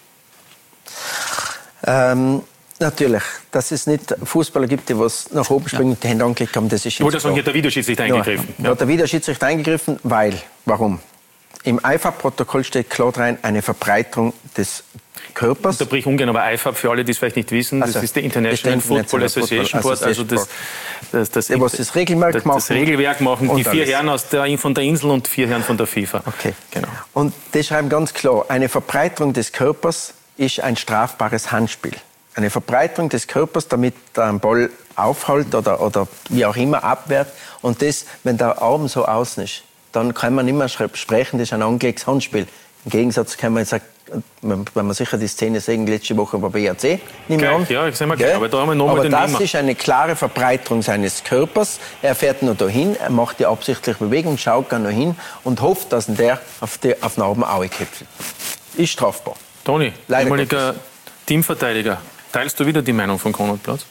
Ähm, natürlich, dass es nicht Fußballer gibt, die was nach oben springen und ja. die Hände angelegt haben, das ist jetzt. Oder sagen, hier hat der Videoschiedsrichter eingegriffen. Ja, ja. Hat der Videoschiedsrichter eingegriffen, weil, warum? Im I F A B-Protokoll steht klar rein, eine Verbreiterung des Körpers. Da bricht ungern, aber I F A B, für alle, die es vielleicht nicht wissen, also, das ist die International Football Association Board, also das, das, das, das, das Regelwerk das, machen. Das Regelwerk machen, die vier alles. Herren aus der, von der Insel und vier Herren von der FIFA. Okay. Genau. Und die schreiben ganz klar, eine Verbreiterung des Körpers ist ein strafbares Handspiel. Eine Verbreiterung des Körpers, damit der Ball aufhält oder, oder wie auch immer abwehrt. Und das, wenn der Arm so außen ist, dann kann man nicht mehr sprechen, das ist ein angelegtes Handspiel. Im Gegensatz kann man sagen, wenn man sicher die Szene sehen, letzte Woche bei B R C, nicht mehr an. Ja, ich sag mal, ja? aber da haben wir noch aber den das Wimmer. Ist eine klare Verbreiterung seines Körpers. Er fährt nur dahin, er macht die absichtliche Bewegung, schaut gar noch hin und hofft, dass der auf die auf den Arm augeköpft. Ist strafbar. Toni, ehemaliger Teamverteidiger, teilst du wieder die Meinung von Konrad Platz?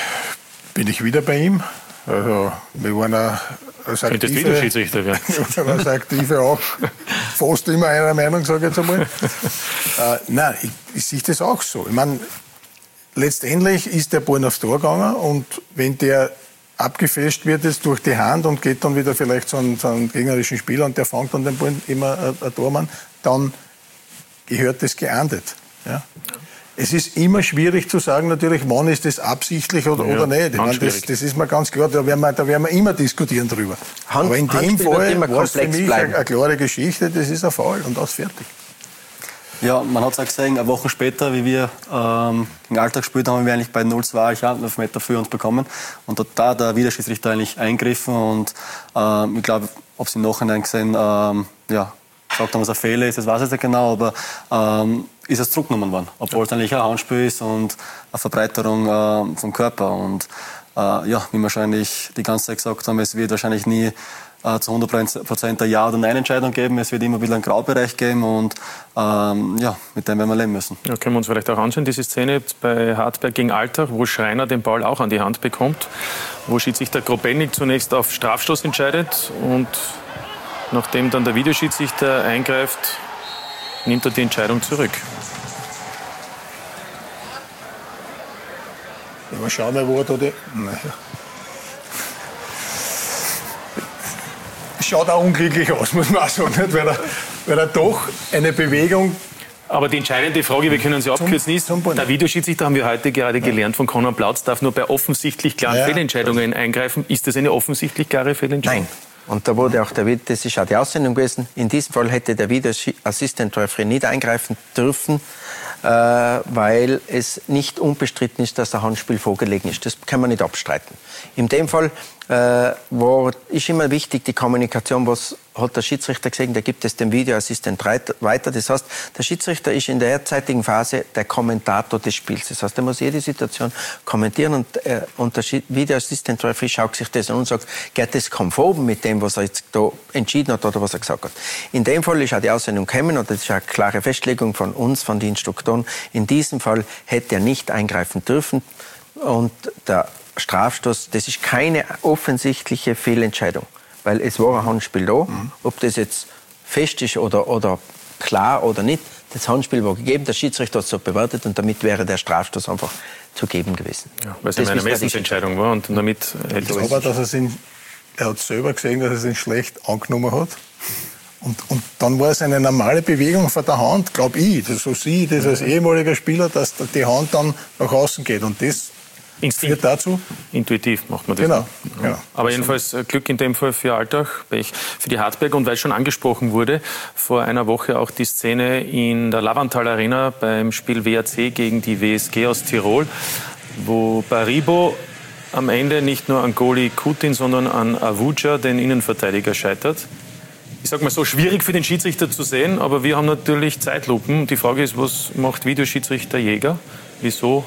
Bin ich wieder bei ihm? Also, wir waren ja als Aktive, wieder Schiedsrichter werden. als Aktive auch fast immer einer Meinung, sage ich jetzt einmal. äh, nein, ich, ich sehe das auch so. Ich meine, letztendlich ist der Ball aufs Tor gegangen und wenn der abgefälscht wird jetzt durch die Hand und geht dann wieder vielleicht zu einem, zu einem gegnerischen Spieler und der fängt dann den Ball immer ein, ein Tormann, dann gehört das geahndet. Ja? Es ist immer schwierig zu sagen, natürlich, wann ist das absichtlich oder, ja, oder nicht. Ich meine, das, das ist mir ganz klar, da werden wir, da werden wir immer diskutieren drüber. Hand, Aber in dem Fall war es für mich eine, eine klare Geschichte, das ist ein Foul und das fertig. Ja, man hat es auch gesehen, eine Woche später, wie wir ähm, gegen Alltag gespielt haben, haben wir eigentlich bei null zwei ja, einen Elfmeter für uns bekommen. Und da hat der Videoschiedsrichter eigentlich eingegriffen und ähm, ich glaube, ob sie im Nachhinein gesehen, ähm, ja, gesagt haben, was ein Fehler ist, das weiß ich nicht genau, aber ähm, ist es zurückgenommen worden, obwohl es eigentlich ein Handspiel ist und eine Verbreiterung äh, vom Körper. Und äh, ja, wie wir wahrscheinlich die ganze Zeit gesagt haben, es wird wahrscheinlich nie äh, zu hundert Prozent eine Ja- oder Nein-Entscheidung geben. Es wird immer ein bisschen einen Graubereich geben und ähm, ja, mit dem werden wir leben müssen. Ja, können wir uns vielleicht auch anschauen, diese Szene bei Hartberg gegen Altach, wo Schreiner den Ball auch an die Hand bekommt, wo Schiedsrichter Grobelnik zunächst auf Strafstoß entscheidet und nachdem dann der Videoschiedsrichter eingreift, nimmt er die Entscheidung zurück. Ja, aber schauen wir, wo er da die... Naja. Schaut auch unglücklich aus, muss man auch sagen, nicht? Weil, er, weil er doch eine Bewegung... Aber die entscheidende Frage, wir können sie abkürzen, ist, der Videoschiedsrichter, haben wir heute gerade gelernt von Konrad Platz, darf nur bei offensichtlich klaren ja, Fehlentscheidungen eingreifen. Ist das eine offensichtlich klare Fehlentscheidung? Nein. Und da wurde auch der, das ist auch die Aussendung gewesen, in diesem Fall hätte der Video Assistant Referee nicht eingreifen dürfen, äh, weil es nicht unbestritten ist, dass ein Handspiel vorgelegen ist. Das kann man nicht abstreiten. In dem Fall äh, war, ist immer wichtig die Kommunikation, was hat der Schiedsrichter gesehen, da gibt es den Videoassistent weiter. Das heißt, der Schiedsrichter ist in der derzeitigen Phase der Kommentator des Spiels. Das heißt, er muss jede Situation kommentieren und, äh, und der Videoassistent Referee schaut sich das an und sagt, geht das konform mit dem, was er jetzt da entschieden hat oder was er gesagt hat. In dem Fall ist auch die Aussendung gekommen und das ist eine klare Festlegung von uns, von den Instruktoren. In diesem Fall hätte er nicht eingreifen dürfen und der Strafstoß, das ist keine offensichtliche Fehlentscheidung. Weil es war ein Handspiel da. Mhm. Ob das jetzt fest ist oder, oder klar oder nicht, das Handspiel war gegeben, der Schiedsrichter hat es so bewertet und damit wäre der Strafstoß einfach zu geben gewesen. Ja, weil es eine Ermessensentscheidung war und damit hätte es... Aber dass er, ihn, er hat selber gesehen, dass er ihn schlecht angenommen hat. Und, und dann war es eine normale Bewegung von der Hand, glaube ich, das, so sehe ich das als ehemaliger Spieler, dass die Hand dann nach außen geht. Und das führt dazu. Intuitiv macht man das. Genau. Ja. genau. Aber jedenfalls Glück in dem Fall für Altach, Pech für die Hartberg. Und weil schon angesprochen wurde, vor einer Woche auch die Szene in der Lavantal Arena beim Spiel W A C gegen die W S G aus Tirol, wo Baribo am Ende nicht nur an Goalie Kutin, sondern an Avuja, den Innenverteidiger, scheitert. Ich sage mal so, schwierig für den Schiedsrichter zu sehen, aber wir haben natürlich Zeitlupen. Die Frage ist, was macht Videoschiedsrichter Jäger? Wieso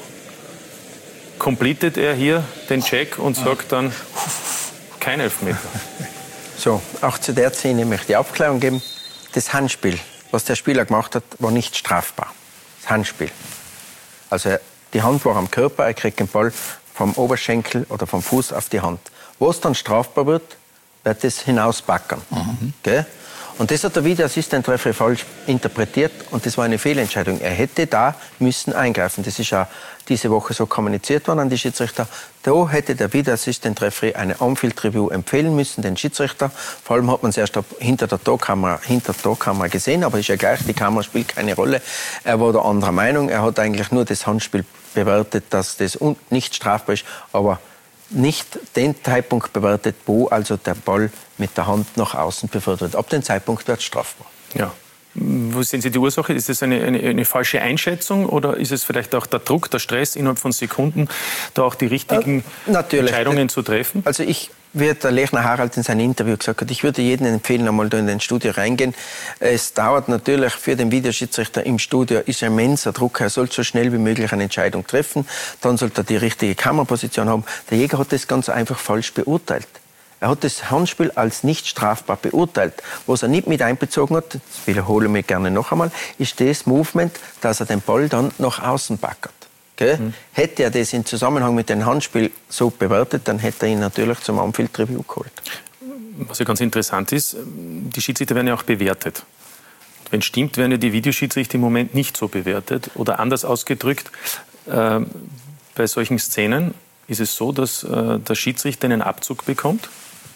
completet er hier den Check und sagt dann kein Elfmeter? So, auch zu der Szene möchte ich Aufklärung geben. Das Handspiel, was der Spieler gemacht hat, war nicht strafbar. Das Handspiel. Also die Hand war am Körper, er kriegt den Ball vom Oberschenkel oder vom Fuß auf die Hand. Wo es dann strafbar wird, wird das hinausbackern. Mhm. Okay? Und das hat der Videoassistent-Referee falsch interpretiert und das war eine Fehlentscheidung. Er hätte da müssen eingreifen. Das ist ja diese Woche so kommuniziert worden an die Schiedsrichter. Da hätte der Videoassistent-Referee eine On-Field-Review empfehlen müssen, den Schiedsrichter. Vor allem hat man es erst hinter der Torkamera, hinter der Torkamera gesehen, aber ist ja gleich, die Kamera spielt keine Rolle. Er war der anderer Meinung. Er hat eigentlich nur das Handspiel bewertet, dass das nicht strafbar ist, aber nicht den Zeitpunkt bewertet, wo also der Ball mit der Hand nach außen befördert wird. Ab dem Zeitpunkt wird es strafbar. Ja. Wo sehen Sie die Ursache? Ist das eine, eine, eine falsche Einschätzung oder ist es vielleicht auch der Druck, der Stress innerhalb von Sekunden, da auch die richtigen äh, Entscheidungen zu treffen? Also ich, wie der Lechner Harald in seinem Interview gesagt hat, ich würde jedem empfehlen, einmal da in den Studio reingehen. Es dauert natürlich für den Videoschiedsrichter im Studio, ist ein immenser Druck. Er soll so schnell wie möglich eine Entscheidung treffen. Dann sollte er die richtige Kameraposition haben. Der Jäger hat das ganz einfach falsch beurteilt. Er hat das Handspiel als nicht strafbar beurteilt. Was er nicht mit einbezogen hat, das wiederhole ich mir gerne noch einmal, ist das Movement, dass er den Ball dann nach außen backert. Okay? Mhm. Hätte er das in Zusammenhang mit dem Handspiel so bewertet, dann hätte er ihn natürlich zum On-Field-Review geholt. Was ja ganz interessant ist, die Schiedsrichter werden ja auch bewertet. Wenn es stimmt, werden ja die Videoschiedsrichter im Moment nicht so bewertet. Oder anders ausgedrückt, äh, bei solchen Szenen ist es so, dass äh, der Schiedsrichter einen Abzug bekommt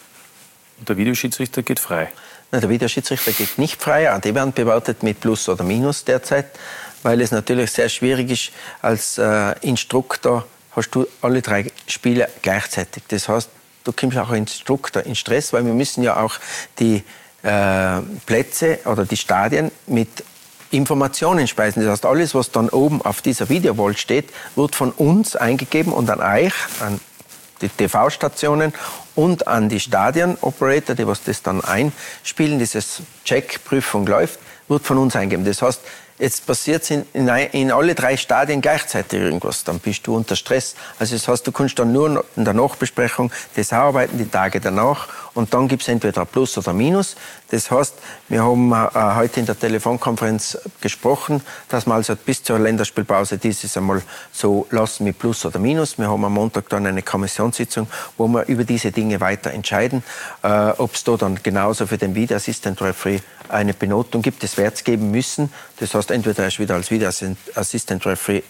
und der Videoschiedsrichter geht frei. Nein, der Videoschiedsrichter geht nicht frei. Die werden bewertet mit Plus oder Minus derzeit, weil es natürlich sehr schwierig ist, als äh, Instruktor hast du alle drei Spiele gleichzeitig. Das heißt, du kommst auch als Instruktor in Stress, weil wir müssen ja auch die äh, Plätze oder die Stadien mit Informationen speisen. Das heißt, alles, was dann oben auf dieser Videowall steht, wird von uns eingegeben und an euch, an die T V-Stationen und an die Stadion-Operator, die was das dann einspielen, dieses Check-Prüfung läuft, wird von uns eingegeben. Das heißt, jetzt passiert es in, in, in alle drei Stadien gleichzeitig irgendwas, dann bist du unter Stress. Also das heißt, du kannst dann nur in der Nachbesprechung das arbeiten, die Tage danach, und dann gibt es entweder Plus oder Minus. Das heißt, wir haben äh, heute in der Telefonkonferenz gesprochen, dass wir also bis zur Länderspielpause dieses einmal so lassen mit Plus oder Minus. Wir haben am Montag dann eine Kommissionssitzung, wo wir über diese Dinge weiter entscheiden, äh, ob es da dann genauso für den Video Assistant Referee eine Benotung gibt. Das wird es geben müssen. Das heißt, entweder er ist wieder als Video Assistant Referee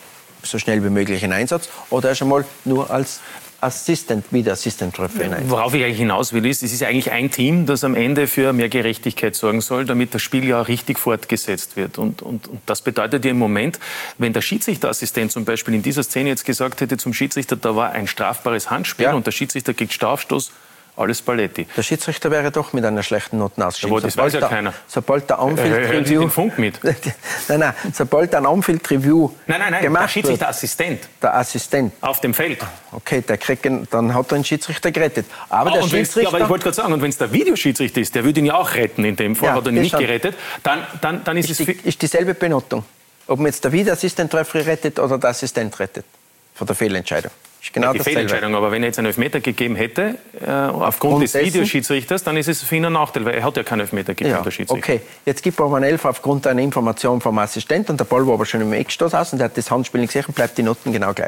so schnell wie möglich in Einsatz oder er ist einmal nur als Assistant, Video Assistant Referee. Worauf ich eigentlich hinaus will, ist, es ist ja eigentlich ein Team, das am Ende für mehr Gerechtigkeit sorgen soll, damit das Spiel ja richtig fortgesetzt wird. Und, und, und das bedeutet ja im Moment, wenn der Schiedsrichterassistent zum Beispiel in dieser Szene jetzt gesagt hätte zum Schiedsrichter, da war ein strafbares Handspiel, ja, und der Schiedsrichter kriegt Strafstoß, alles Paletti. Der Schiedsrichter wäre doch mit einer schlechten Noten ausgeschieden. Aber das weiß ja der, keiner. Sobald der On-Field-Review... Hören Sie den Funk mit? nein, nein, sobald ein On-Field-Review Nein, nein, nein, gemacht der Schiedsrichterassistent. Der Assistent. Auf dem Feld. Okay, der kriegt, dann hat er einen Schiedsrichter gerettet. Aber oh, der Schiedsrichter... Ja, aber ich wollte gerade sagen, und wenn es der Videoschiedsrichter ist, der würde ihn ja auch retten in dem Fall, ja, hat er ihn nicht schon gerettet, dann, dann, dann ist, ist es... Die, ist dieselbe Benotung. Ob man jetzt der Video-Assistent-Referee rettet oder der Assistent rettet. Von der Fehlentscheidung. Genau, ja, die Fehlentscheidung, aber wenn er jetzt einen Elfmeter gegeben hätte, äh, aufgrund, aufgrund des Videoschiedsrichters, dann ist es für ihn ein Nachteil, weil er hat ja keinen Elfmeter gegeben, ja, der Schiedsrichter. Okay, jetzt gibt er aber einen Elfer aufgrund einer Information vom Assistent und der Ball war aber schon im Eckstoß aus und er hat das Handspiel nicht gesehen, bleibt die Noten genau gleich. Ja.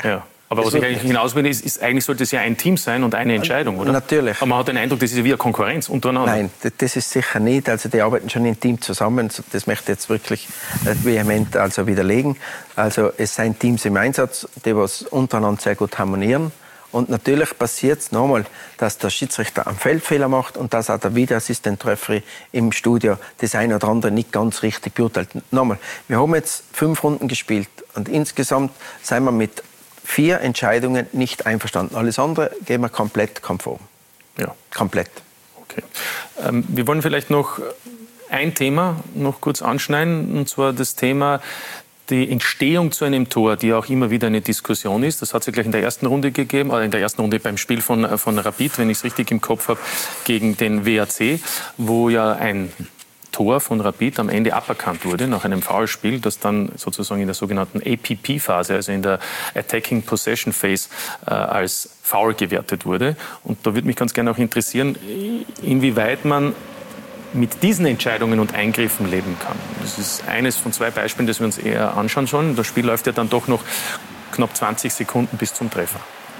Aber was ich eigentlich hinaus will, ist, ist, eigentlich sollte es ja ein Team sein und eine Entscheidung, oder? Natürlich. Aber man hat den Eindruck, das ist ja wieder Konkurrenz untereinander. Nein, das ist sicher nicht. Also die arbeiten schon im Team zusammen. Das möchte ich jetzt wirklich vehement also widerlegen. Also es sind Teams im Einsatz, die was untereinander sehr gut harmonieren. Und natürlich passiert es nochmal, dass der Schiedsrichter einen Feldfehler macht und dass auch der Videoassistent-Referee im Studio das eine oder andere nicht ganz richtig beurteilt. Nochmal, wir haben jetzt fünf Runden gespielt und insgesamt sind wir mit vier Entscheidungen nicht einverstanden. Alles andere gehen wir komplett konform. Ja. Komplett. Okay. Ähm, wir wollen vielleicht noch ein Thema noch kurz anschneiden, und zwar das Thema die Entstehung zu einem Tor, die auch immer wieder eine Diskussion ist. Das hat es ja gleich in der ersten Runde gegeben, oder in der ersten Runde beim Spiel von, von Rapid, wenn ich es richtig im Kopf habe, gegen den W A C, wo ja ein Tor von Rapid am Ende aberkannt wurde, nach einem Foulspiel, das dann sozusagen in der sogenannten A P P-Phase, also in der Attacking Possession Phase, äh, als Foul gewertet wurde. Und da würde mich ganz gerne auch interessieren, inwieweit man mit diesen Entscheidungen und Eingriffen leben kann. Das ist eines von zwei Beispielen, das wir uns eher anschauen sollen. Das Spiel läuft ja dann doch noch knapp zwanzig Sekunden bis zum Treffer.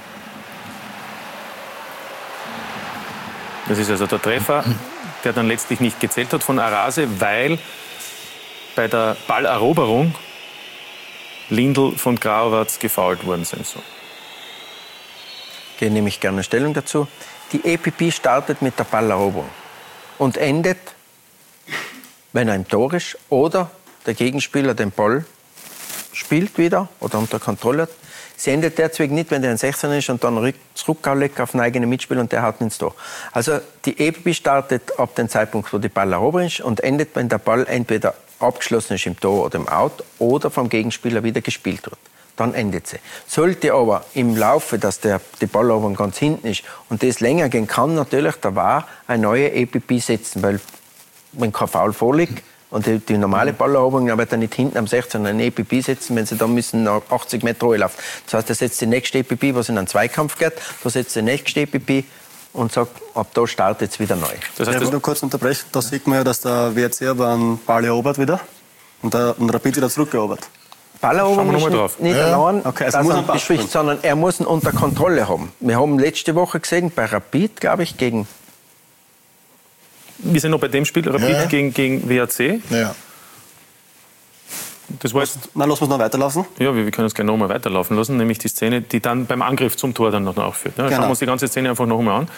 Das ist also der Treffer, der dann letztlich nicht gezählt hat von Arase, weil bei der Balleroberung Lindl von Grauwatz gefoult worden sind. So. Ich nehme ich gerne Stellung dazu. Die A P P startet mit der Balleroberung und endet, wenn er im Tor ist oder der Gegenspieler den Ball spielt wieder oder unter Kontrolle hat. Sie endet deswegen nicht, wenn der ein sechzehner ist und dann zurücklegt auf einen eigenen Mitspieler und der haut ins Tor. Also die A P P startet ab dem Zeitpunkt, wo die Ball erobert ist und endet, wenn der Ball entweder abgeschlossen ist im Tor oder im Out oder vom Gegenspieler wieder gespielt wird. Dann endet sie. Sollte aber im Laufe, dass der, die Balleroberung ganz hinten ist und das länger gehen kann, natürlich der V A R eine neue A P P setzen, weil wenn kein Foul vorliegt, und die, die normale Balleroberung wird dann nicht hinten am sechzehner eine A P P setzen, wenn sie dann müssen achtzig Meter Ruhe laufen. Das heißt, er setzt die nächste A P P, was in einen Zweikampf geht, da setzt die nächste A P P und sagt, ab da startet es wieder neu. Das heißt, ich will nur kurz unterbrechen. Da sieht man ja, dass der W R C aber einen Ball erobert wieder und der und Rapid wieder zurückerobert. Balleroberung ist nicht, nicht ja. allein, okay, also dass muss er bespricht, sondern er muss ihn unter Kontrolle haben. Wir haben letzte Woche gesehen, bei Rapid, glaube ich, gegen... Wir sind noch bei dem Spiel, Rapid ja. gegen, gegen W A C. Ja. Das war jetzt, Na, lassen wir es noch weiterlaufen. Ja, wir, wir können es gerne noch mal weiterlaufen lassen, nämlich die Szene, die dann beim Angriff zum Tor dann noch aufführt. Ja, genau. Schauen wir uns die ganze Szene einfach noch mal an.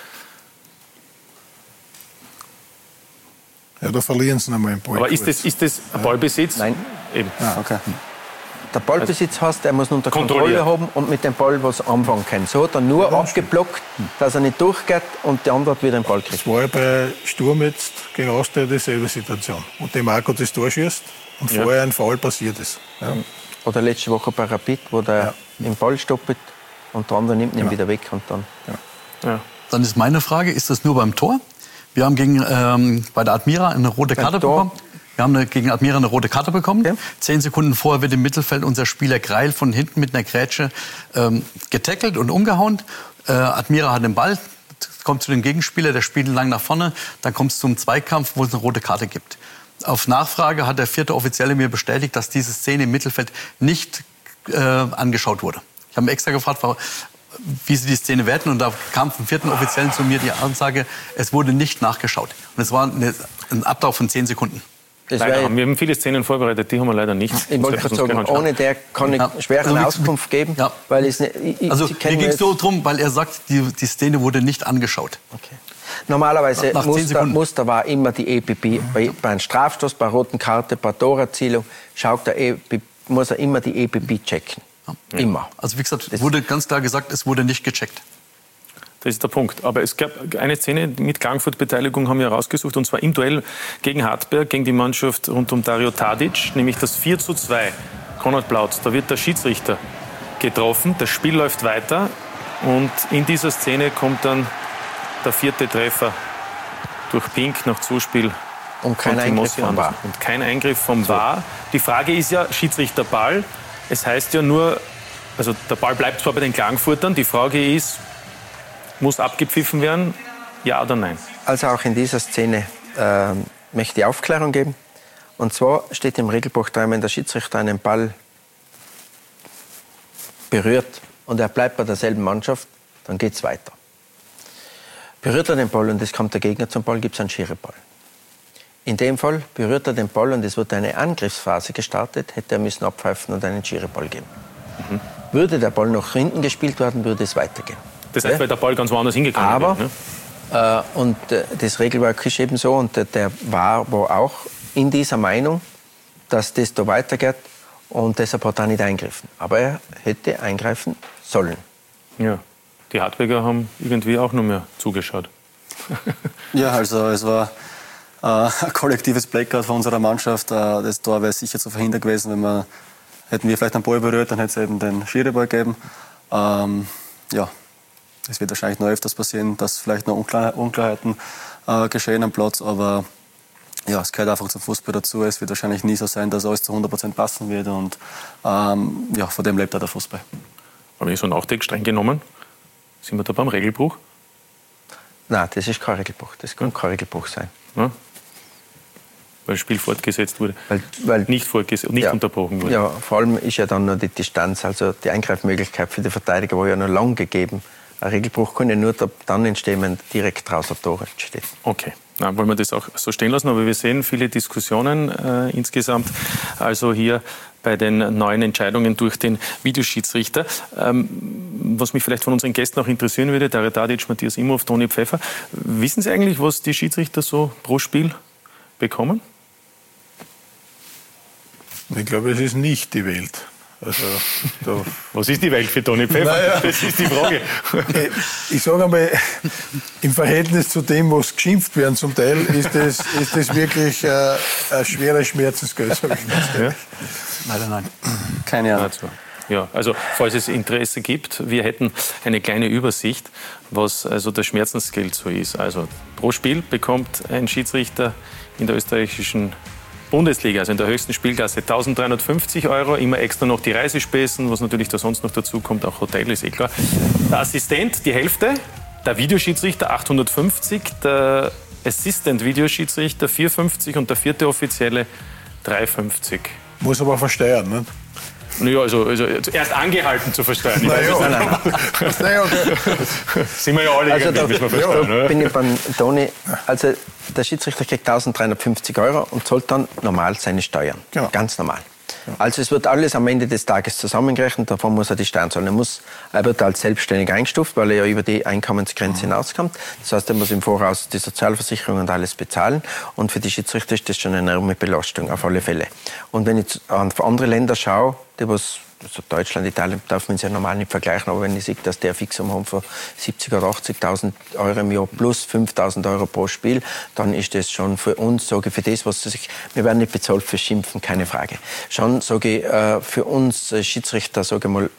Ja, da verlieren sie noch mal einen Ball. Aber ist das, ist das ein Ballbesitz? Nein. Eben. Ah, okay. Der Ballbesitz heißt, er muss ihn unter Kontrolle haben und mit dem Ball was anfangen können. So hat er nur ja, abgeblockt, dass er nicht durchgeht und der andere hat wieder den Ball kriegt. Das war ja bei Sturm jetzt gegen Austria dieselbe Situation. Und der Marco das Tor schießt und ja. vorher ein Foul passiert ist. Ja. Oder letzte Woche bei Rapid, wo der ja. den Ball stoppt und der andere nimmt ihn ja. wieder weg. Und dann. Ja. Ja. Dann ist meine Frage, ist das nur beim Tor? Wir haben gegen, ähm, bei der Admira eine rote Karte bekommen. Wir haben eine, gegen Admira eine rote Karte bekommen. Okay. Zehn Sekunden vorher wird im Mittelfeld unser Spieler Greil von hinten mit einer Grätsche ähm, getackelt und umgehauen. Äh, Admira hat den Ball, kommt zu dem Gegenspieler, der spielt lang nach vorne. Dann kommt es zum Zweikampf, wo es eine rote Karte gibt. Auf Nachfrage hat der vierte Offizielle mir bestätigt, dass diese Szene im Mittelfeld nicht äh, angeschaut wurde. Ich habe ihn extra gefragt, wie sie die Szene werten. Und da kam vom vierten Offiziellen zu mir die Ansage, es wurde nicht nachgeschaut. Und es war eine, ein Ablauf von zehn Sekunden. Das leider haben wir haben viele Szenen vorbereitet, die haben wir leider nicht. Ich wollte gerade sagen, ohne der kann ich ja. schwer eine also, Auskunft geben. Ja. Weil es nicht, ich, also mir ging es so drum, weil er sagt, die, die Szene wurde nicht angeschaut. Okay. Normalerweise Nach muss, der, muss der war immer die A P P, bei, bei einem Strafstoß, bei roten Karte, bei Torerzielung, schaut der E P P, muss er immer die A P P checken. Ja. Immer. Also wie gesagt, es wurde ganz klar gesagt, es wurde nicht gecheckt. Das ist der Punkt. Aber es gab eine Szene mit Klagenfurt-Beteiligung, haben wir herausgesucht, und zwar im Duell gegen Hartberg, gegen die Mannschaft rund um Dario Tadic, nämlich das vier zu zwei. Konrad Plautz, da wird der Schiedsrichter getroffen, das Spiel läuft weiter und in dieser Szene kommt dann der vierte Treffer durch Pink nach Zuspiel. Und kein Eingriff vom V A R. Und kein Eingriff vom V A R. Die Frage ist ja, Schiedsrichter Ball, es heißt ja nur, also der Ball bleibt zwar bei den Klagenfurtern, die Frage ist, muss abgepfiffen werden, ja oder nein? Also auch in dieser Szene äh, möchte ich Aufklärung geben. Und zwar steht im Regelbuch drin, wenn der Schiedsrichter einen Ball berührt und er bleibt bei derselben Mannschaft, dann geht es weiter. Berührt er den Ball und es kommt der Gegner zum Ball, gibt es einen Schiri-Ball. In dem Fall berührt er den Ball und es wird eine Angriffsphase gestartet, hätte er müssen abpfeifen und einen Schiri-Ball geben. Mhm. Würde der Ball nach hinten gespielt werden, würde es weitergehen. Das heißt, ja? Weil der Ball ganz woanders hingegangen Aber, wird, ne? äh, und äh, das Regelwerk ist eben so, und äh, der war, war auch in dieser Meinung, dass das da weitergeht, und deshalb hat er nicht eingegriffen. Aber er hätte eingreifen sollen. Ja, die Hartberger haben irgendwie auch nur mehr zugeschaut. Ja, also es war äh, ein kollektives Blackout von unserer Mannschaft. Äh, das Tor wäre sicher zu verhindern gewesen, wenn wir, hätten wir vielleicht einen Ball berührt, dann hätte es eben den Schiri-Ball gegeben. Ähm, ja, es wird wahrscheinlich noch öfters passieren, dass vielleicht noch Unklar Unklarheiten äh, geschehen am Platz, aber ja, es gehört einfach zum Fußball dazu. Es wird wahrscheinlich nie so sein, dass alles zu hundert Prozent passen wird, und ähm, ja, von dem lebt auch der Fußball. Aber wenn ich so nachdenke, streng genommen, sind wir da beim Regelbruch? Nein, das ist kein Regelbruch. Das kann kein Regelbruch sein. Ja? Weil das Spiel fortgesetzt wurde, weil, weil, nicht, fortgesetzt, nicht ja, unterbrochen wurde. Ja, vor allem ist ja dann nur die Distanz, also die Eingreifmöglichkeit für die Verteidiger war ja noch lang gegeben. Ein Regelbruch kann ja nur dann entstehen, wenn direkt draußen Tor entsteht. Okay. Na, wollen wir das auch so stehen lassen, aber wir sehen viele Diskussionen äh, insgesamt, also hier bei den neuen Entscheidungen durch den Videoschiedsrichter. Ähm, was mich vielleicht von unseren Gästen auch interessieren würde, Dario Tadic, Matthias Imhoff, Toni Pfeffer, wissen Sie eigentlich, was die Schiedsrichter so pro Spiel bekommen? Ich glaube, es ist nicht die Welt. Also, da was ist die Welt für Toni Pfeffer? Naja. Das ist die Frage. Ich sage einmal, im Verhältnis zu dem, was geschimpft werden zum Teil, ist das, ist das wirklich äh, ein schwerer Schmerzensgeld, sage ich ganz ehrlich. Leider nein. Keine Ahnung. Also, ja, also falls es Interesse gibt, wir hätten eine kleine Übersicht, was also das Schmerzensgeld so ist. Also pro Spiel bekommt ein Schiedsrichter in der österreichischen Bundesliga, also in der höchsten Spielklasse, eintausenddreihundertfünfzig Euro, immer extra noch die Reisespesen, was natürlich da sonst noch dazu kommt, auch Hotel ist eh klar. Der Assistent die Hälfte, der Videoschiedsrichter achthundertfünfzig, der Assistant-Videoschiedsrichter vierhundertfünfzig und der vierte Offizielle dreihundertfünfzig. Muss aber versteuern, ne? Naja, also, also erst angehalten zu versteuern. Ich naja, weiß, nein, nein. Okay. Sind wir ja alle also da, müssen wir versteuern, da bin ich beim Toni. Also der Schiedsrichter kriegt eintausenddreihundertfünfzig Euro und zahlt dann normal seine Steuern. Genau. Ganz normal. Also es wird alles am Ende des Tages zusammengerechnet, davon muss er die Steuern zahlen. Er, muss, er wird als selbstständig eingestuft, weil er ja über die Einkommensgrenze hinauskommt. Das heißt, er muss im Voraus die Sozialversicherung und alles bezahlen. Und für die Schiedsrichter ist das schon eine enorme Belastung, auf alle Fälle. Und wenn ich auf andere Länder schaue, die was, also Deutschland, Italien, darf man es ja normal nicht vergleichen, aber wenn ich sehe, dass der Fixum haben von siebzigtausend oder achtzigtausend Euro im Jahr plus fünftausend Euro pro Spiel, dann ist das schon für uns, sage ich, für das, was sich, wir werden nicht bezahlt für Schimpfen, keine Frage. Schon, sage ich, für uns Schiedsrichter, sage ich mal,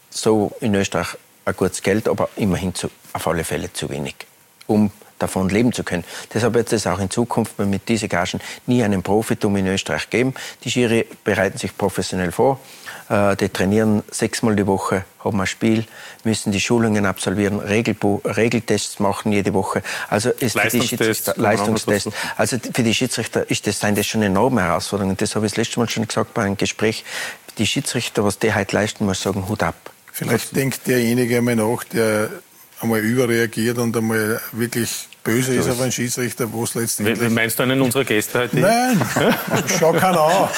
so in Österreich ein gutes Geld, aber immerhin zu, auf alle Fälle zu wenig, um davon leben zu können. Deshalb wird es auch in Zukunft mit diesen Gagen nie einen Profitum in Österreich geben. Die Schiri bereiten sich professionell vor. Äh, die trainieren sechsmal die Woche, haben ein Spiel, müssen die Schulungen absolvieren, Regelbu Regeltests machen jede Woche. Also ist für die Schiedsrichter, Leistungstests. Also für die Schiedsrichter ist das, sind das schon enorme Herausforderungen. Das habe ich das letzte Mal schon gesagt bei einem Gespräch. Die Schiedsrichter, was die heute leisten, muss sagen, Hut ab. Vielleicht denkt derjenige einmal nach, der einmal überreagiert und einmal wirklich böse so ist auf einen Schiedsrichter, wo es letztendlich... Wie meinst du einen unserer Gäste heute? Nein, schau keiner an.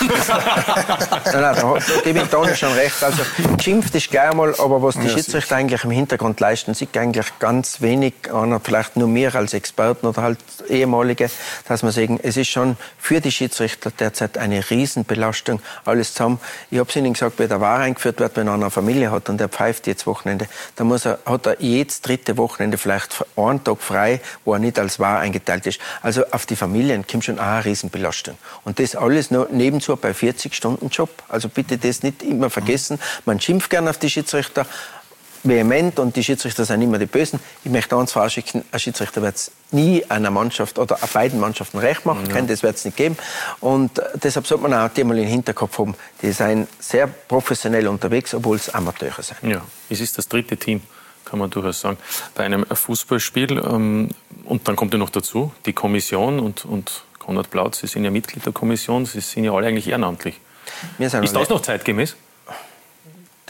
Nein, nein, da, da gebe ich Toni schon recht. Also geschimpft ist gleich einmal, aber was die ja, Schiedsrichter sicher. eigentlich im Hintergrund leisten, sieht eigentlich ganz wenig an, vielleicht nur mehr als Experten oder halt ehemalige, dass man sagen, es ist schon für die Schiedsrichter derzeit eine Riesenbelastung, alles zusammen. Ich habe es Ihnen gesagt, wenn der V A R eingeführt wird, wenn einer eine Familie hat und der pfeift jetzt Wochenende, dann muss er, hat er jedes dritte Wochenende vielleicht einen Tag frei, wo er nicht als V A R eingeteilt ist. Also auf die Familien kommt schon auch eine Riesenbelastung. Und das alles noch nebenzu bei vierzig Stunden Job. Also bitte das nicht immer vergessen. Man schimpft gerne auf die Schiedsrichter, vehement, und die Schiedsrichter sind immer die Bösen. Ich möchte eins vorausschicken, ein Schiedsrichter wird es nie einer Mannschaft oder beiden Mannschaften recht machen können, ja. Das wird es nicht geben. Und deshalb sollte man auch die mal im Hinterkopf haben, die sind sehr professionell unterwegs, obwohl es Amateure sind. Ja, es ist das dritte Team, kann man durchaus sagen, bei einem Fußballspiel. Und dann kommt ja noch dazu, die Kommission und, und Konrad Plaut, Sie sind ja Mitglied der Kommission, Sie sind ja alle eigentlich ehrenamtlich. Ist das noch zeitgemäß?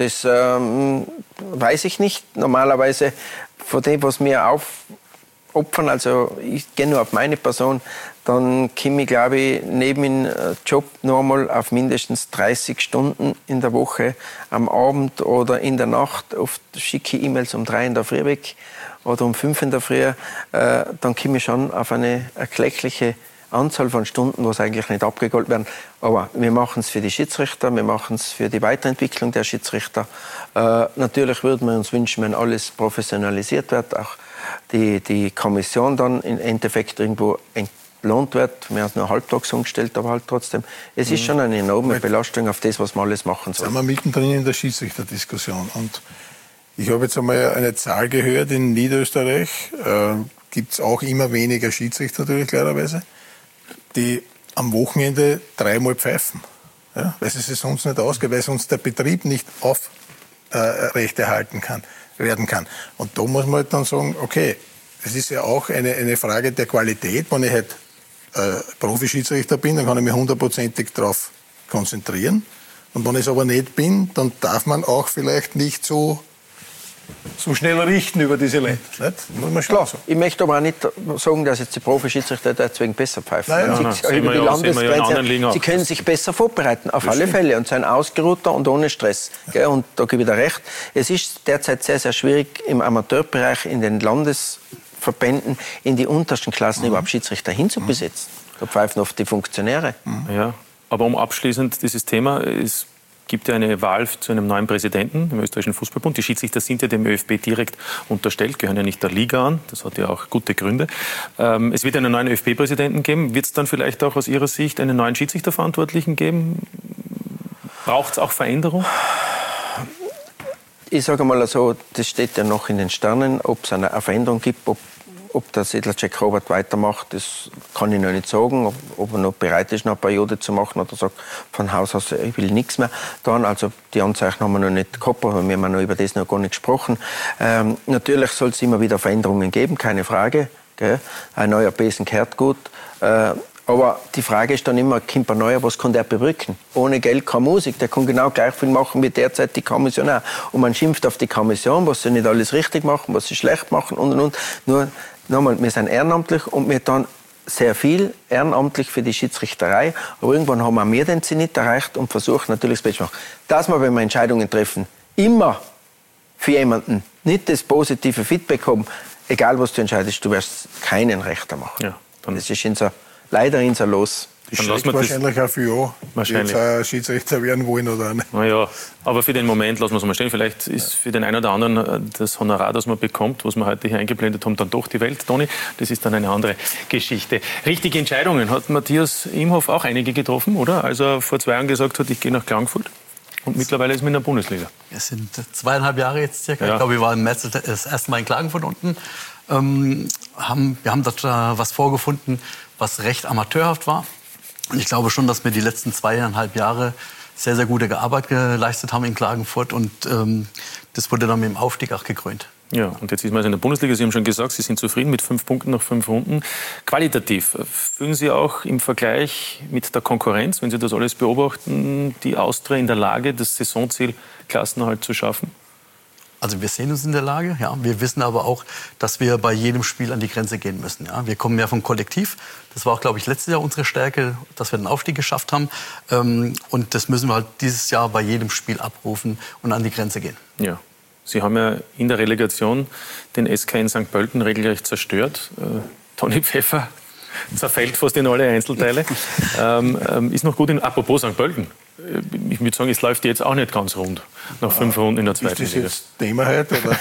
Das ähm, weiß ich nicht. Normalerweise von dem, was wir aufopfern, also ich gehe nur auf meine Person, dann komme ich, glaube ich, neben dem Job nochmal auf mindestens dreißig Stunden in der Woche am Abend oder in der Nacht. Oft schicke ich E-Mails um drei in der Früh weg oder um fünf in der Früh. Äh, dann komme ich schon auf eine erkleckliche Anzahl von Stunden, die eigentlich nicht abgegolten werden. Aber wir machen es für die Schiedsrichter, wir machen es für die Weiterentwicklung der Schiedsrichter. Äh, natürlich würden wir uns wünschen, wenn alles professionalisiert wird, auch die, die Kommission dann im Endeffekt irgendwo entlohnt wird. Wir haben es nur halbtags umgestellt, aber halt trotzdem. Es ist schon eine enorme Belastung auf das, was wir alles machen sollen. Sind wir mittendrin in der Schiedsrichterdiskussion. Und ich habe jetzt einmal eine Zahl gehört, in Niederösterreich äh, gibt es auch immer weniger Schiedsrichter natürlich klarerweise, die am Wochenende dreimal pfeifen. Ja, weil es sich sonst nicht ausgeht, weil sonst der Betrieb nicht aufrechterhalten äh, kann, werden kann. Und da muss man halt dann sagen, okay, es ist ja auch eine, eine Frage der Qualität. Wenn ich halt äh, Profi-Schiedsrichter bin, dann kann ich mich hundertprozentig darauf konzentrieren. Und wenn ich es aber nicht bin, dann darf man auch vielleicht nicht so so schnell richten über diese Länder. Nicht? Muss man schon Klar, sagen. ich möchte aber auch nicht sagen, dass jetzt die Profi-Schiedsrichter deswegen besser pfeifen. Nein, sie, nein, sie, über die ja, Landesgrenze, ja sie können sich besser vorbereiten, auf alle Fälle, und sein ausgeruhter und ohne Stress. Ja. Und da gebe ich dir recht. Es ist derzeit sehr, sehr schwierig, im Amateurbereich, in den Landesverbänden, in die untersten Klassen mhm. überhaupt Schiedsrichter hinzubesetzen. Da pfeifen oft die Funktionäre. Mhm. Ja, aber um abschließend dieses Thema, es gibt ja eine Wahl zu einem neuen Präsidenten im österreichischen Fußballbund. Die Schiedsrichter sind ja dem ÖFB direkt unterstellt, gehören ja nicht der Liga an. Das hat ja auch gute Gründe. Ähm, es wird einen neuen ÖFB-Präsidenten geben. Wird es dann vielleicht auch aus Ihrer Sicht einen neuen Schiedsrichterverantwortlichen geben? Braucht es auch Veränderung? Ich sage mal so, das steht ja noch in den Sternen, ob es eine Veränderung gibt, ob Ob der Sedlacek Robert weitermacht, das kann ich noch nicht sagen. Ob, ob er noch bereit ist, noch eine Periode zu machen oder sagt von Haus aus, ich will nichts mehr tun. Also die Anzeichen haben wir noch nicht gehabt, aber wir haben noch über das noch gar nicht gesprochen. Ähm, natürlich soll es immer wieder Veränderungen geben, keine Frage. Gell? Ein neuer Besen kehrt gut. Äh, aber die Frage ist dann immer, kommt ein neuer, was kann der bewirken? Ohne Geld keine Musik. Der kann genau gleich viel machen wie derzeit die Kommission auch. Und man schimpft auf die Kommission, was sie nicht alles richtig machen, was sie schlecht machen und und und. Nur nochmal, wir sind ehrenamtlich und wir tun sehr viel ehrenamtlich für die Schiedsrichterei. Aber irgendwann haben wir den Zenit erreicht und versuchen natürlich das Beste zu machen. Dass wir, wenn wir Entscheidungen treffen, immer für jemanden nicht das positive Feedback haben, egal was du entscheidest, du wirst keinen Rechter machen. Ja, dann das ist unser, leider unser Los. Das schreckt wahrscheinlich auch für ja, wahrscheinlich. Die jetzt Schiedsrichter werden wollen oder nicht. Na ja, aber für den Moment lassen wir es mal stehen. Vielleicht ist für den einen oder anderen das Honorar, das man bekommt, was wir heute hier eingeblendet haben, dann doch die Welt, Toni. Das ist dann eine andere Geschichte. Richtige Entscheidungen hat Matthias Imhoff auch einige getroffen, oder? Als er vor zwei Jahren gesagt hat, ich gehe nach Klagenfurt. Und mittlerweile ist man in der Bundesliga. Es sind zweieinhalb Jahre jetzt circa. Ja. Ich glaube, wir waren im März das erste Mal in Klagenfurt unten. Ähm, haben, wir haben dort äh, was vorgefunden, was recht amateurhaft war. Und ich glaube schon, dass wir die letzten zweieinhalb Jahre sehr, sehr gute Arbeit geleistet haben in Klagenfurt. Und ähm, das wurde dann mit dem Aufstieg auch gekrönt. Ja, und jetzt ist man also in der Bundesliga. Sie haben schon gesagt, Sie sind zufrieden mit fünf Punkten nach fünf Runden. Qualitativ, fühlen Sie auch im Vergleich mit der Konkurrenz, wenn Sie das alles beobachten, die Austria in der Lage, das Saisonziel Klassenerhalt zu schaffen? Also wir sehen uns in der Lage, ja. Wir wissen aber auch, dass wir bei jedem Spiel an die Grenze gehen müssen. Ja. Wir kommen ja vom Kollektiv. Das war auch, glaube ich, letztes Jahr unsere Stärke, dass wir den Aufstieg geschafft haben. Und das müssen wir halt dieses Jahr bei jedem Spiel abrufen und an die Grenze gehen. Ja. Sie haben ja in der Relegation den S K in Sankt Pölten regelrecht zerstört. Äh, Toni Pfeffer zerfällt fast in alle Einzelteile. ähm, ähm, ist noch gut in, apropos Sankt Pölten. Ich würde sagen, es läuft jetzt auch nicht ganz rund nach fünf Runden in der zweiten Liga. Ist das jetzt Thema heute? Oder?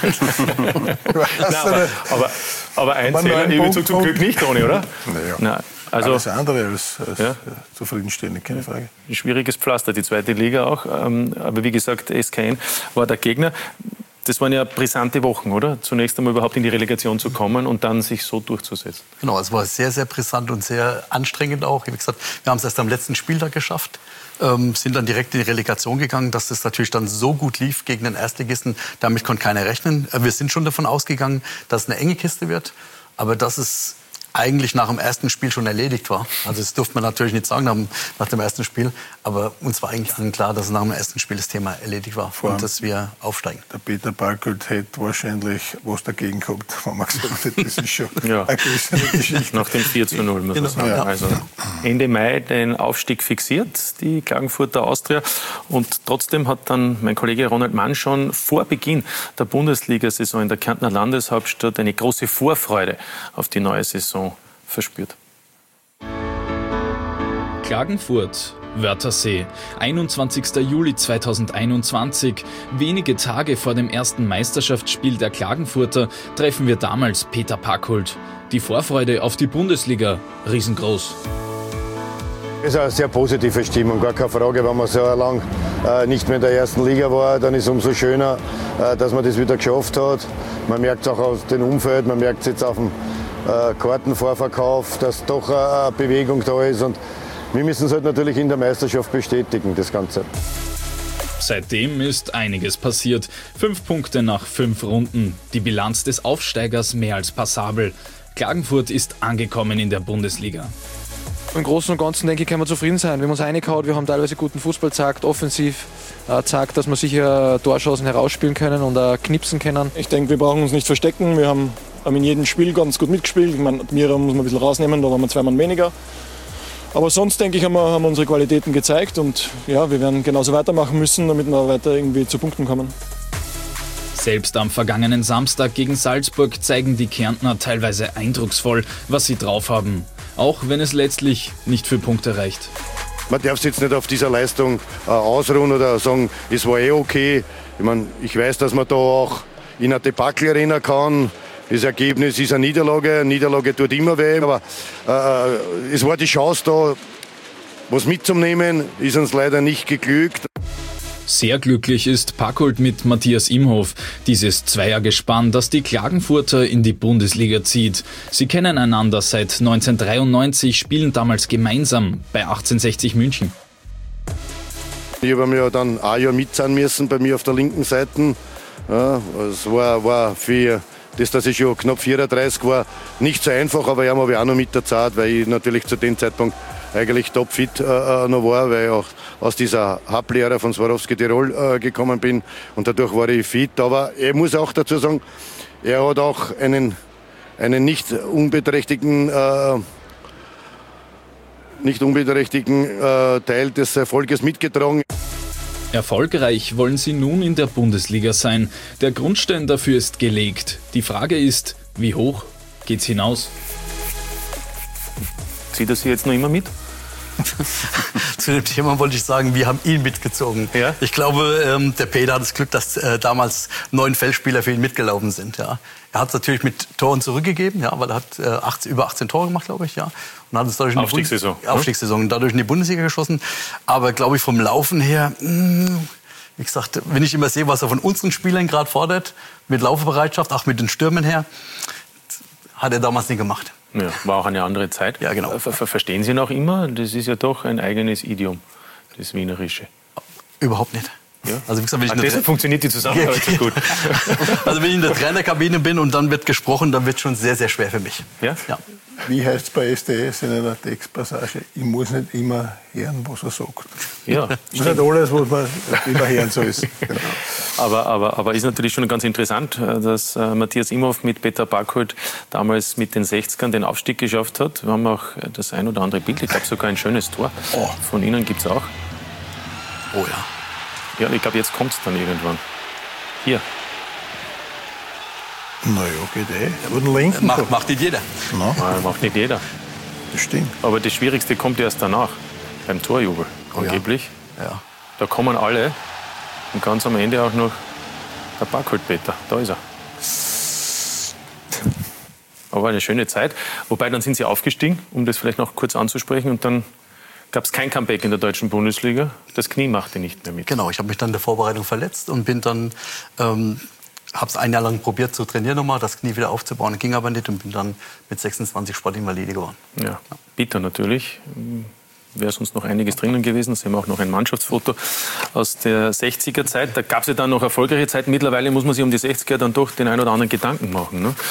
Nein, aber, aber, aber ein Fehler, ich würde zum Glück nicht, Toni, oder? Naja. Nein, also, alles andere als, als ja. zufriedenstellend, keine Frage. Ein schwieriges Pflaster, die zweite Liga auch. Aber wie gesagt, S K N war der Gegner. Das waren ja brisante Wochen, oder? Zunächst einmal überhaupt in die Relegation zu kommen und dann sich so durchzusetzen. Genau, es war sehr, sehr brisant und sehr anstrengend auch. Wie gesagt, wir haben es erst am letzten Spieltag geschafft, ähm, sind dann direkt in die Relegation gegangen. Dass das natürlich dann so gut lief gegen den Erstligisten, damit konnte keiner rechnen. Wir sind schon davon ausgegangen, dass es eine enge Kiste wird. Aber dass es eigentlich nach dem ersten Spiel schon erledigt war. Also das durfte man natürlich nicht sagen nach dem, nach dem ersten Spiel, aber uns war eigentlich allen klar, dass nach dem ersten Spiel das Thema erledigt war Vor und dass wir aufsteigen. Der Peter Parkelt hätte wahrscheinlich was dagegen gehabt, wenn man gesagt hätte, das ist schon ja. eine gewisse Geschichte. Nach dem vier zu null, muss man sagen. Ja. Also Ende Mai den Aufstieg fixiert, die Klagenfurter Austria. Und trotzdem hat dann mein Kollege Ronald Mann schon vor Beginn der Bundesliga-Saison in der Kärntner Landeshauptstadt eine große Vorfreude auf die neue Saison verspürt. Klagenfurt, Wörthersee, einundzwanzigster Juli zweitausendeinundzwanzig. Wenige Tage vor dem ersten Meisterschaftsspiel der Klagenfurter treffen wir damals Peter Packhult. Die Vorfreude auf die Bundesliga riesengroß. Es ist eine sehr positive Stimmung, gar keine Frage. Wenn man so lange äh, nicht mehr in der ersten Liga war, dann ist es umso schöner, äh, dass man das wieder geschafft hat. Man merkt es auch aus dem Umfeld, man merkt es jetzt auf dem äh, Kartenvorverkauf, dass doch äh, eine Bewegung da ist. Und wir müssen es halt natürlich in der Meisterschaft bestätigen, das Ganze. Seitdem ist einiges passiert. Fünf Punkte nach fünf Runden. Die Bilanz des Aufsteigers mehr als passabel. Klagenfurt ist angekommen in der Bundesliga. Im Großen und Ganzen, denke ich, können wir zufrieden sein. Wir haben uns reingehauen, wir haben teilweise guten Fußball gezeigt, offensiv äh, gezeigt, dass wir sicher Torschancen herausspielen können und äh, knipsen können. Ich denke, wir brauchen uns nicht verstecken. Wir haben, haben in jedem Spiel ganz gut mitgespielt. Ich meine, Admira muss man ein bisschen rausnehmen, da waren wir zwei Mann weniger. Aber sonst, denke ich, haben wir, haben wir unsere Qualitäten gezeigt und ja, wir werden genauso weitermachen müssen, damit wir weiter irgendwie zu Punkten kommen. Selbst am vergangenen Samstag gegen Salzburg zeigen die Kärntner teilweise eindrucksvoll, was sie drauf haben. Auch wenn es letztlich nicht für Punkte reicht. Man darf sich jetzt nicht auf dieser Leistung äh, ausruhen oder sagen, es war eh okay. Ich meine, ich weiß, dass man da auch in eine Debakel rennen kann. Das Ergebnis ist eine Niederlage. Eine Niederlage tut immer weh. Aber äh, es war die Chance da, was mitzunehmen, ist uns leider nicht geglückt. Sehr glücklich ist Packhult mit Matthias Imhof. Dieses Zweiergespann, das die Klagenfurter in die Bundesliga zieht. Sie kennen einander seit neunzehnhundertdreiundneunzig, spielen damals gemeinsam bei achtzehnhundertsechzig München. Ich habe ja dann ein Jahr mit sein müssen bei mir auf der linken Seite. Ja, es war, war für das, dass ich schon knapp vierunddreißig war, nicht so einfach, aber ja, habe ich auch noch mit der Zeit, weil ich natürlich zu dem Zeitpunkt eigentlich topfit äh, noch war, weil ich auch aus dieser Hablehre von Swarovski Tirol äh, gekommen bin und dadurch war ich fit. Aber ich muss auch dazu sagen, er hat auch einen, einen nicht unbeträchtigen, äh, nicht unbeträchtigen äh, Teil des Erfolges mitgetragen. Erfolgreich wollen sie nun in der Bundesliga sein. Der Grundstein dafür ist gelegt. Die Frage ist, wie hoch geht's hinaus? Zieht er Sie jetzt noch immer mit? Zu dem Thema wollte ich sagen, wir haben ihn mitgezogen. Ja? Ich glaube, ähm, der Peter hat das Glück, dass äh, damals neun Feldspieler für ihn mitgelaufen sind. Ja? Er hat es natürlich mit Toren zurückgegeben, ja, weil er hat äh, achtzehn, über achtzehn Tore gemacht, glaube ich. Ja? Und hat es dadurch in die Aufstiegssaison. Bund- Aufstiegssaison. Dadurch in die Bundesliga geschossen. Aber glaube ich vom Laufen her, mh, wie gesagt, wenn ich immer sehe, was er von unseren Spielern gerade fordert, mit Laufbereitschaft, auch mit den Stürmen her, hat er damals nicht gemacht. Ja, war auch eine andere Zeit. Ja, genau. Ver- Verstehen Sie noch immer? Das ist ja doch ein eigenes Idiom, das Wienerische. Überhaupt nicht. Ja? Also wie gesagt, wenn ich Ah, in der deshalb Tra- funktioniert die Zusammenarbeit so gut. Also wenn ich in der Trainerkabine bin und dann wird gesprochen, dann wird es schon sehr, sehr schwer für mich. Ja? Ja. Wie heißt es bei S D S in einer Textpassage? Ich muss nicht immer hören, was er sagt. Ja, das ist nicht alles, was man immer hören soll. Genau. Aber, aber, aber ist natürlich schon ganz interessant, dass äh, Matthias Imhof mit Peter Packhult damals mit den sechzigern den Aufstieg geschafft hat. Wir haben auch das ein oder andere Bild, ich glaube sogar ein schönes Tor. Oh. Von Ihnen gibt es auch. Oh ja. Ja, ich glaube, jetzt kommt es dann irgendwann. Hier. Naja, geht eh. Aber den linken macht, macht nicht jeder. No. Nein, macht nicht jeder. Das stimmt. Aber das Schwierigste kommt erst danach, beim Torjubel, Oh, angeblich. Ja. Ja. Da kommen alle und ganz am Ende auch noch der Packhult-Peter. Da ist er. Aber eine schöne Zeit. Wobei, dann sind sie aufgestiegen, um das vielleicht noch kurz anzusprechen. Und dann gab es kein Comeback in der deutschen Bundesliga. Das Knie machte nicht mehr mit. Genau, ich habe mich dann in der Vorbereitung verletzt und bin dann, ähm, habe es ein Jahr lang probiert zu trainieren nochmal, das Knie wieder aufzubauen. Ging aber nicht und bin dann mit sechsundzwanzig Sportinvalide geworden. Ja, bitter natürlich. Wäre sonst noch einiges drinnen gewesen. Da sehen wir auch noch ein Mannschaftsfoto aus der sechziger Zeit. Da gab es ja dann noch erfolgreiche Zeiten. Mittlerweile muss man sich um die sechziger dann doch den ein oder anderen Gedanken machen. Ne?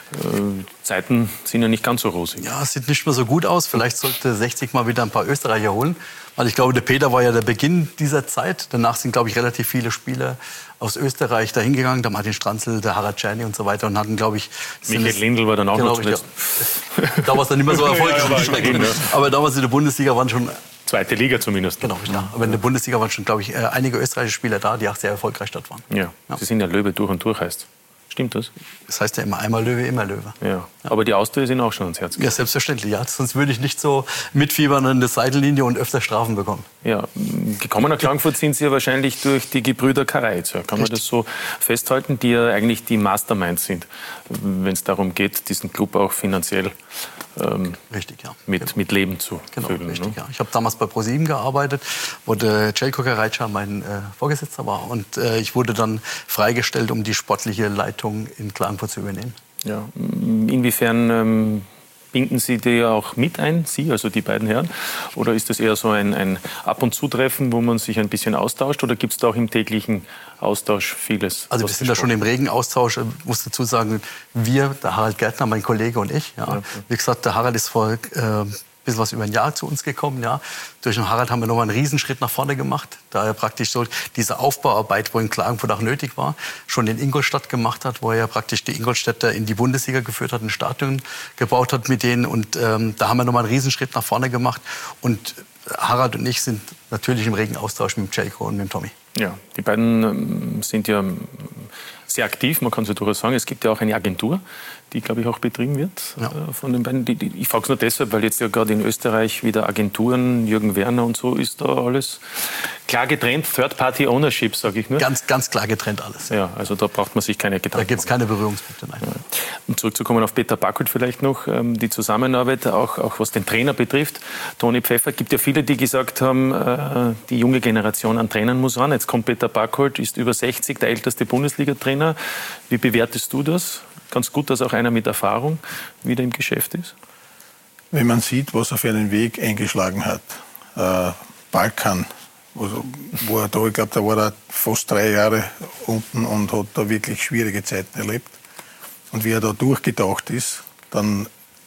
äh, Zeiten sind ja nicht ganz so rosig. Ja, es sieht nicht mehr so gut aus. Vielleicht sollte sechzig mal wieder ein paar Österreicher holen. Weil ich glaube, der Peter war ja der Beginn dieser Zeit. Danach sind, glaube ich, relativ viele Spieler aus Österreich dahin gegangen. Der Martin Stranzl, der Harald Czerny und so weiter. Und hatten, glaube ich... Michael Lindl war dann auch genau, noch zuletzt. Ja. Da war es dann nicht mehr so erfolgreich. ja, aber, aber damals in der Bundesliga waren schon... Zweite Liga zumindest. Genau, ja. Aber in der Bundesliga waren schon, glaube ich, einige österreichische Spieler da, die auch sehr erfolgreich dort waren. Ja, ja. Sie sind ja Löwe durch und durch, heißt. Stimmt das? Das heißt ja immer einmal Löwe, immer Löwe. Ja. Ja. Aber die Austria sind auch schon ans Herz gegangen. Ja, selbstverständlich. Ja. Sonst würde ich nicht so mitfiebern an der Seitenlinie und öfter Strafen bekommen. Ja, gekommen nach Klagenfurt sind Sie ja wahrscheinlich durch die Gebrüder Karaitzer. Kann man das so festhalten, die ja eigentlich die Masterminds sind, wenn es darum geht, diesen Club auch finanziell ähm, richtig, ja. mit, genau. mit Leben zu genau, füllen. Richtig, ne? ja. Ich habe damals bei ProSieben gearbeitet, wo der Jelko Karaitzer mein äh, Vorgesetzter war. Und äh, ich wurde dann freigestellt, um die sportliche Leitung in Klagenfurt zu übernehmen. Ja. Inwiefern ähm, binden Sie die auch mit ein, Sie, also die beiden Herren? Oder ist das eher so ein, ein Ab- und Zutreffen, wo man sich ein bisschen austauscht? Oder gibt es da auch im täglichen Austausch vieles? Also wir sind da schon im regen Austausch. Ich muss dazu sagen, wir, der Harald Gärtner, mein Kollege und ich. Ja. Ja. Wie gesagt, der Harald ist vor... Äh, bisschen was über ein Jahr zu uns gekommen. Ja. Durch den Harald haben wir nochmal einen Riesenschritt nach vorne gemacht, da er praktisch so diese Aufbauarbeit, wo in Klagenfurt auch nötig war, schon in Ingolstadt gemacht hat, wo er praktisch die Ingolstädter in die Bundesliga geführt hat, ein Stadion gebaut hat mit denen. Und ähm, da haben wir nochmal einen Riesenschritt nach vorne gemacht. Und Harald und ich sind natürlich im regen Austausch mit Jelko und mit Tommy. Ja, die beiden ähm, sind ja sehr aktiv, man kann es ja durchaus sagen. Es gibt ja auch eine Agentur, die, glaube ich, auch betrieben wird ja. äh, von den beiden. Die, die, ich frage es nur deshalb, weil jetzt ja gerade in Österreich wieder Agenturen, Jürgen Werner und so, ist da alles klar getrennt. Third-Party-Ownership, sage ich nur. Ganz, ganz klar getrennt alles. Ja, also da braucht man sich keine Gedanken. Da gibt es keine Berührungspunkte, nein. Ja. Um zurückzukommen auf Peter Packhult vielleicht noch, ähm, die Zusammenarbeit, auch, auch was den Trainer betrifft. Toni Pfeffer, gibt ja viele, die gesagt haben, äh, die junge Generation an Trainern muss ran. Jetzt kommt Peter Packhult, ist über sechzig, der älteste Bundesliga-Trainer. Wie bewertest du das? Ganz gut, dass auch einer mit Erfahrung wieder im Geschäft ist? Wenn man sieht, was er für einen Weg eingeschlagen hat, äh, Balkan, wo, wo er da, ich glaube, da war er fast drei Jahre unten und hat da wirklich schwierige Zeiten erlebt. Und wie er da durchgetaucht ist, dann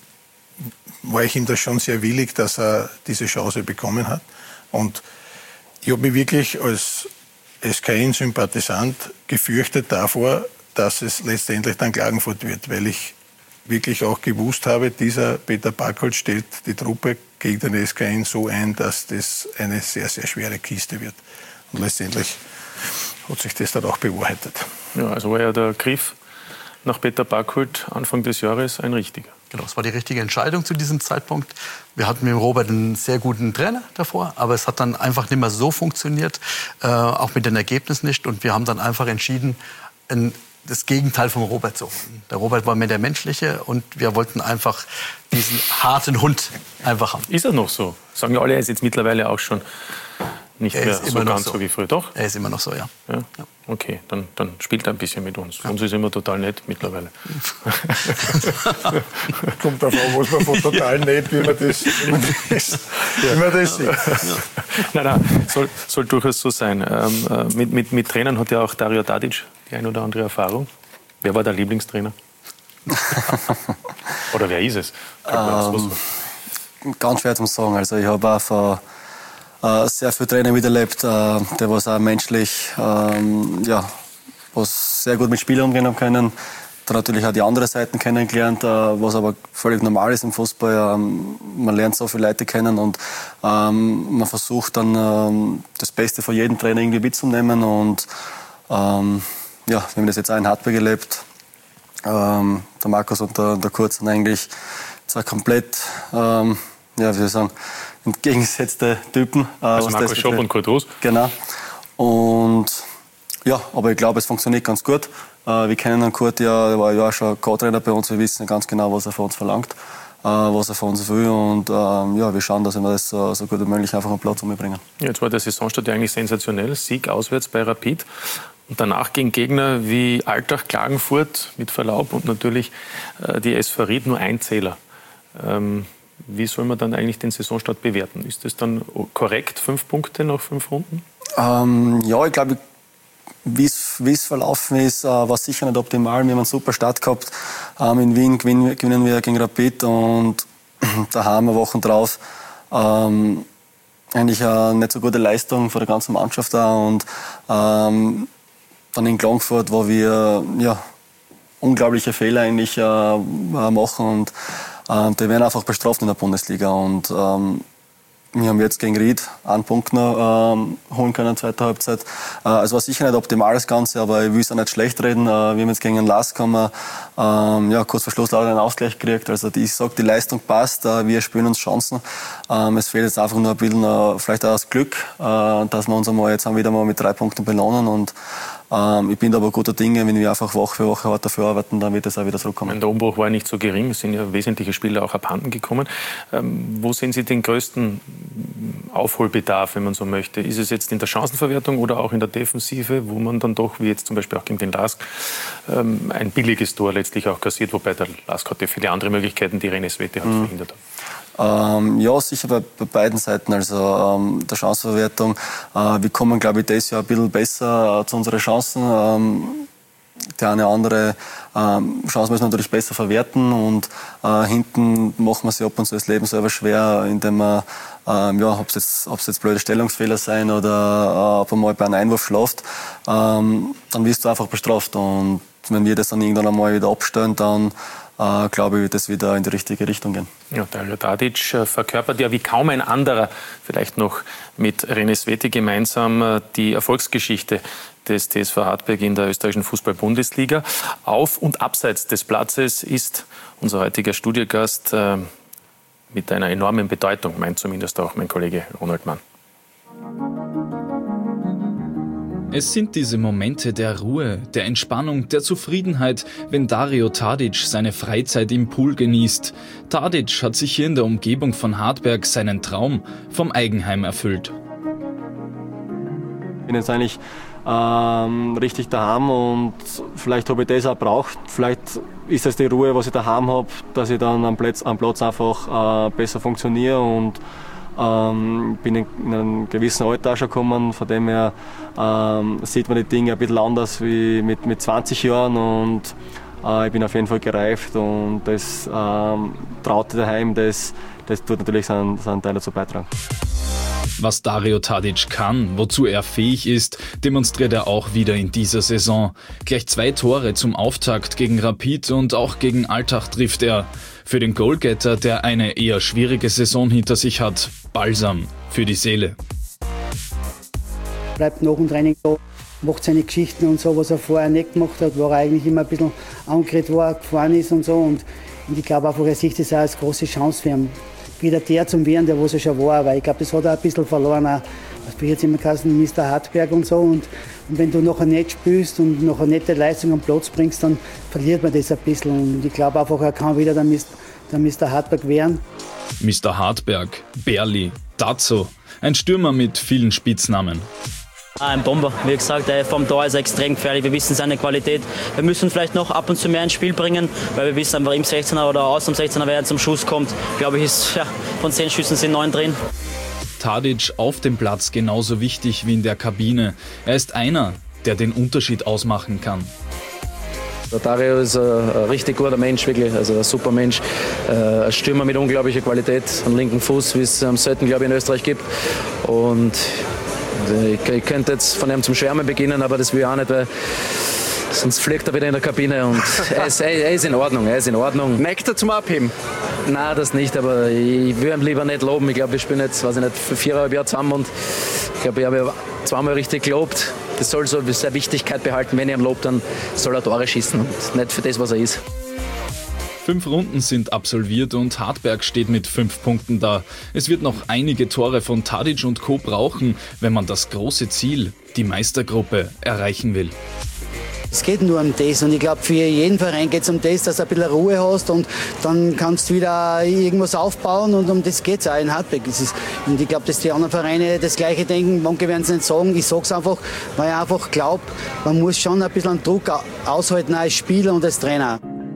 war ich ihm da schon sehr willig, dass er diese Chance bekommen hat. Und ich habe mich wirklich als S K N-Sympathisant gefürchtet davor, dass es letztendlich dann Klagenfurt wird, weil ich wirklich auch gewusst habe, dieser Peter Packhult stellt die Truppe gegen den S K N so ein, dass das eine sehr, sehr schwere Kiste wird. Und letztendlich hat sich das dann auch bewahrheitet. Ja, also war ja der Griff nach Peter Packhult Anfang des Jahres ein richtiger. Genau, es war die richtige Entscheidung zu diesem Zeitpunkt. Wir hatten mit Robert einen sehr guten Trainer davor, aber es hat dann einfach nicht mehr so funktioniert, äh, auch mit den Ergebnissen nicht. Und wir haben dann einfach entschieden, ein das Gegenteil von Robert so. Der Robert war mehr der Menschliche und wir wollten einfach diesen harten Hund einfach haben. Ist er noch so? Sagen ja alle, er ist jetzt mittlerweile auch schon nicht er mehr ist so immer noch ganz so. so wie früher. Doch? Er ist immer noch so, ja. ja? ja. Okay, dann, dann spielt er ein bisschen mit uns. Ja. Uns ist immer total nett mittlerweile. Kommt darauf an, was man von total nett, wie man das, wie man das, wie man das sieht. Ja. Nein, nein, soll, soll durchaus so sein. Ähm, äh, mit, mit, mit Trainern hat ja auch Dario Tadic die ein oder andere Erfahrung. Wer war der Lieblingstrainer? Oder wer ist es? Ähm, ganz schwer zu sagen. Also ich habe auch von äh, sehr viele Trainer miterlebt, äh, die was auch menschlich, ähm, ja, was sehr gut mit Spielern umgehen haben können. Dann natürlich auch die andere Seiten kennengelernt, äh, was aber völlig normal ist im Fußball. Ähm, man lernt so viele Leute kennen und ähm, man versucht dann ähm, das Beste von jedem Trainer irgendwie mitzunehmen. Und ähm, ja, wir haben das jetzt auch in Hartberg erlebt. Ähm, der Markus und der, der Kurt sind eigentlich zwei komplett, ähm, ja, wie soll ich sagen, entgegengesetzte Typen. Äh, also Markus Schopp und Kurt Roos. Genau. Und ja, aber ich glaube, es funktioniert ganz gut. Äh, wir kennen den Kurt ja, der war ja auch schon Co-Trainer bei uns. Wir wissen ganz genau, was er von uns verlangt, äh, was er von uns will. Und ähm, ja, wir schauen, dass wir das so, so gut wie möglich einfach am Platz umbringen. Ja, jetzt war der Saisonstart ja eigentlich sensationell. Sieg auswärts bei Rapid. Und danach gegen Gegner wie Altach, Klagenfurt, mit Verlaub, und natürlich äh, die S V Ried, nur ein Zähler. Ähm, wie soll man dann eigentlich den Saisonstart bewerten? Ist das dann korrekt, fünf Punkte nach fünf Runden? Ähm, ja, ich glaube, wie es verlaufen ist, äh, war sicher nicht optimal. Wir haben einen super Start gehabt. Ähm, in Wien gewinnen, gewinnen wir gegen Rapid und da haben wir Wochen drauf ähm, eigentlich eine nicht so gute Leistung von der ganzen Mannschaft da. Und ähm, dann in Klagenfurt, wo wir ja, unglaubliche Fehler eigentlich äh, machen und äh, die werden einfach bestraft in der Bundesliga. Und ähm, wir haben jetzt gegen Ried einen Punkt noch ähm, holen können in der zweiten Halbzeit. Äh, es war sicher nicht optimal das Ganze, aber ich will es auch nicht schlecht reden. Äh, wir haben jetzt gegen den Lask haben wir, ähm, ja, kurz vor Schluss leider einen Ausgleich gekriegt. Also die, ich sage, die Leistung passt, äh, wir spielen uns Chancen. Ähm, es fehlt jetzt einfach nur ein bisschen, äh, vielleicht auch das Glück, äh, dass wir uns einmal jetzt haben wieder mal mit drei Punkten belohnen. Und ähm, ich bin da aber guter Dinge, wenn wir einfach Woche für Woche hart dafür arbeiten, dann wird es auch wieder zurückkommen. Der Umbruch war nicht so gering, es sind ja wesentliche Spieler auch abhanden gekommen. Ähm, wo sehen Sie den größten Aufholbedarf, wenn man so möchte? Ist es jetzt in der Chancenverwertung oder auch in der Defensive, wo man dann doch, wie jetzt zum Beispiel auch gegen den Lask, ähm, ein billiges Tor letztlich auch kassiert, wobei der Lask hatte viele andere Möglichkeiten, die René Sveti halt mhm. verhindert hat? Ähm, ja, sicher bei, bei beiden Seiten. Also ähm, der Chancenverwertung. Äh, wir kommen, glaube ich, dieses Jahr ein bisschen besser äh, zu unseren Chancen. Ähm, die eine oder andere ähm, Chance müssen wir natürlich besser verwerten und äh, hinten machen wir sich ab und zu das Leben selber schwer, indem wir, ähm, ja, ob es jetzt, ob's jetzt blöde Stellungsfehler sein oder äh, ob man mal bei einem Einwurf schläft, ähm, dann wirst du einfach bestraft. Und wenn wir das dann irgendwann einmal wieder abstellen, dann äh, glaube ich, wird das wieder in die richtige Richtung gehen. Ja, Dario Tadic äh, verkörpert ja wie kaum ein anderer, vielleicht noch mit René Sveti gemeinsam, äh, die Erfolgsgeschichte des T S V Hartberg in der österreichischen Fußball-Bundesliga. Auf und abseits des Platzes ist unser heutiger Studiogast äh, mit einer enormen Bedeutung, meint zumindest auch mein Kollege Ronald Mann. Es sind diese Momente der Ruhe, der Entspannung, der Zufriedenheit, wenn Dario Tadic seine Freizeit im Pool genießt. Tadic hat sich hier in der Umgebung von Hartberg seinen Traum vom Eigenheim erfüllt. Ich bin jetzt eigentlich ähm, richtig daheim und vielleicht habe ich das auch gebraucht. Vielleicht ist das die Ruhe, was ich daheim habe, dass ich dann am Platz, am Platz einfach äh, besser funktioniere und Ähm, bin in, in einem gewissen Alter auch schon gekommen, von dem her ähm, sieht man die Dinge ein bisschen anders wie mit, mit zwanzig Jahren und äh, ich bin auf jeden Fall gereift und das ähm, Traute daheim, das, das tut natürlich seinen, seinen Teil dazu beitragen. Was Dario Tadic kann, wozu er fähig ist, demonstriert er auch wieder in dieser Saison. Gleich zwei Tore zum Auftakt gegen Rapid und auch gegen Altach trifft er. Für den Goalgetter, der eine eher schwierige Saison hinter sich hat, Balsam für die Seele. Bleibt nach dem Training da, macht seine Geschichten und so, was er vorher nicht gemacht hat, wo er eigentlich immer ein bisschen angeredet war, gefahren ist und so. Und, und ich glaube einfach, er sieht das auch als große Chance für ihn, wieder der zum werden, der was er schon war. Weil ich glaube, das hat er ein bisschen verloren. Auch, was bin jetzt immer geheißen, Mister Hartberg und so. Und, und wenn du nachher nicht spielst und nachher nicht die Leistung am Platz bringst, dann verliert man das ein bisschen. Und ich glaube einfach, er kann wieder der Mister der Mister Hartberg werden. Mister Hartberg, Berli, Dazzo, ein Stürmer mit vielen Spitznamen. Ein Bomber, wie gesagt, vom Tor ist er extrem gefährlich. Wir wissen seine Qualität. Wir müssen vielleicht noch ab und zu mehr ins Spiel bringen, weil wir wissen, einfach im sechzehner oder aus dem sechzehner, wer zum Schuss kommt, glaube ich, ist ja, von zehn Schüssen sind neun drin. Tadic auf dem Platz genauso wichtig wie in der Kabine. Er ist einer, der den Unterschied ausmachen kann. Der Dario ist ein, ein richtig guter Mensch, wirklich, also ein super Mensch. Äh, ein Stürmer mit unglaublicher Qualität am linken Fuß, wie es am selten, glaube ich, in Österreich gibt. Und ich, ich könnte jetzt von ihm zum Schwärmen beginnen, aber das will ich auch nicht, weil sonst fliegt er wieder in der Kabine. Und er, ist, er ist in Ordnung, er ist in Ordnung. Neigt er zum Abheben? Nein, das nicht, aber ich will ihn lieber nicht loben. Ich glaube, wir spielen jetzt, weiß ich nicht, viereinhalb Jahre zusammen und ich glaube, ich habe ihn zweimal richtig gelobt. Das soll so seine Wichtigkeit behalten. Wenn ich ihn lobe, dann soll er Tore schießen und nicht für das, was er ist. Fünf Runden sind absolviert und Hartberg steht mit fünf Punkten da. Es wird noch einige Tore von Tadic und Co. brauchen, wenn man das große Ziel, die Meistergruppe, erreichen will. Es geht nur um das und ich glaube, für jeden Verein geht es um das, dass du ein bisschen Ruhe hast und dann kannst du wieder irgendwas aufbauen und um das geht es auch in Hartberg. Und ich glaube, dass die anderen Vereine das Gleiche denken, manche werden es nicht sagen. Ich sage es einfach, weil ich einfach glaube, man muss schon ein bisschen Druck aushalten als Spieler und als Trainer.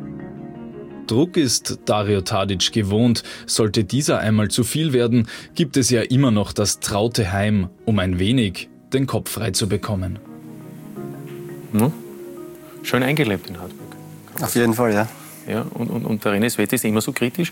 Druck ist Dario Tadic gewohnt. Sollte dieser einmal zu viel werden, gibt es ja immer noch das traute Heim, um ein wenig den Kopf frei zu bekommen. Hm? Schön eingelebt in Hartberg. Auf jeden Fall, ja. Ja, und, und, und der René Sveti ist immer so kritisch?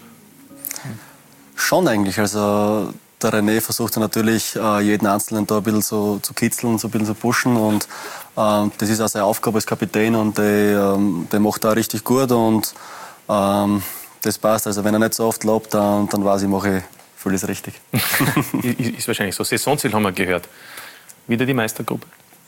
Schon eigentlich. Also der René versucht natürlich, äh, jeden Einzelnen da ein bisschen so zu kitzeln, so ein bisschen zu pushen. Und ähm, das ist auch seine Aufgabe als Kapitän und der, ähm, der macht auch richtig gut. Und ähm, das passt. Also wenn er nicht so oft lobt, dann, dann weiß ich, mache ich vieles richtig. Ist wahrscheinlich so. Saisonziel haben wir gehört. Wieder die Meistergruppe?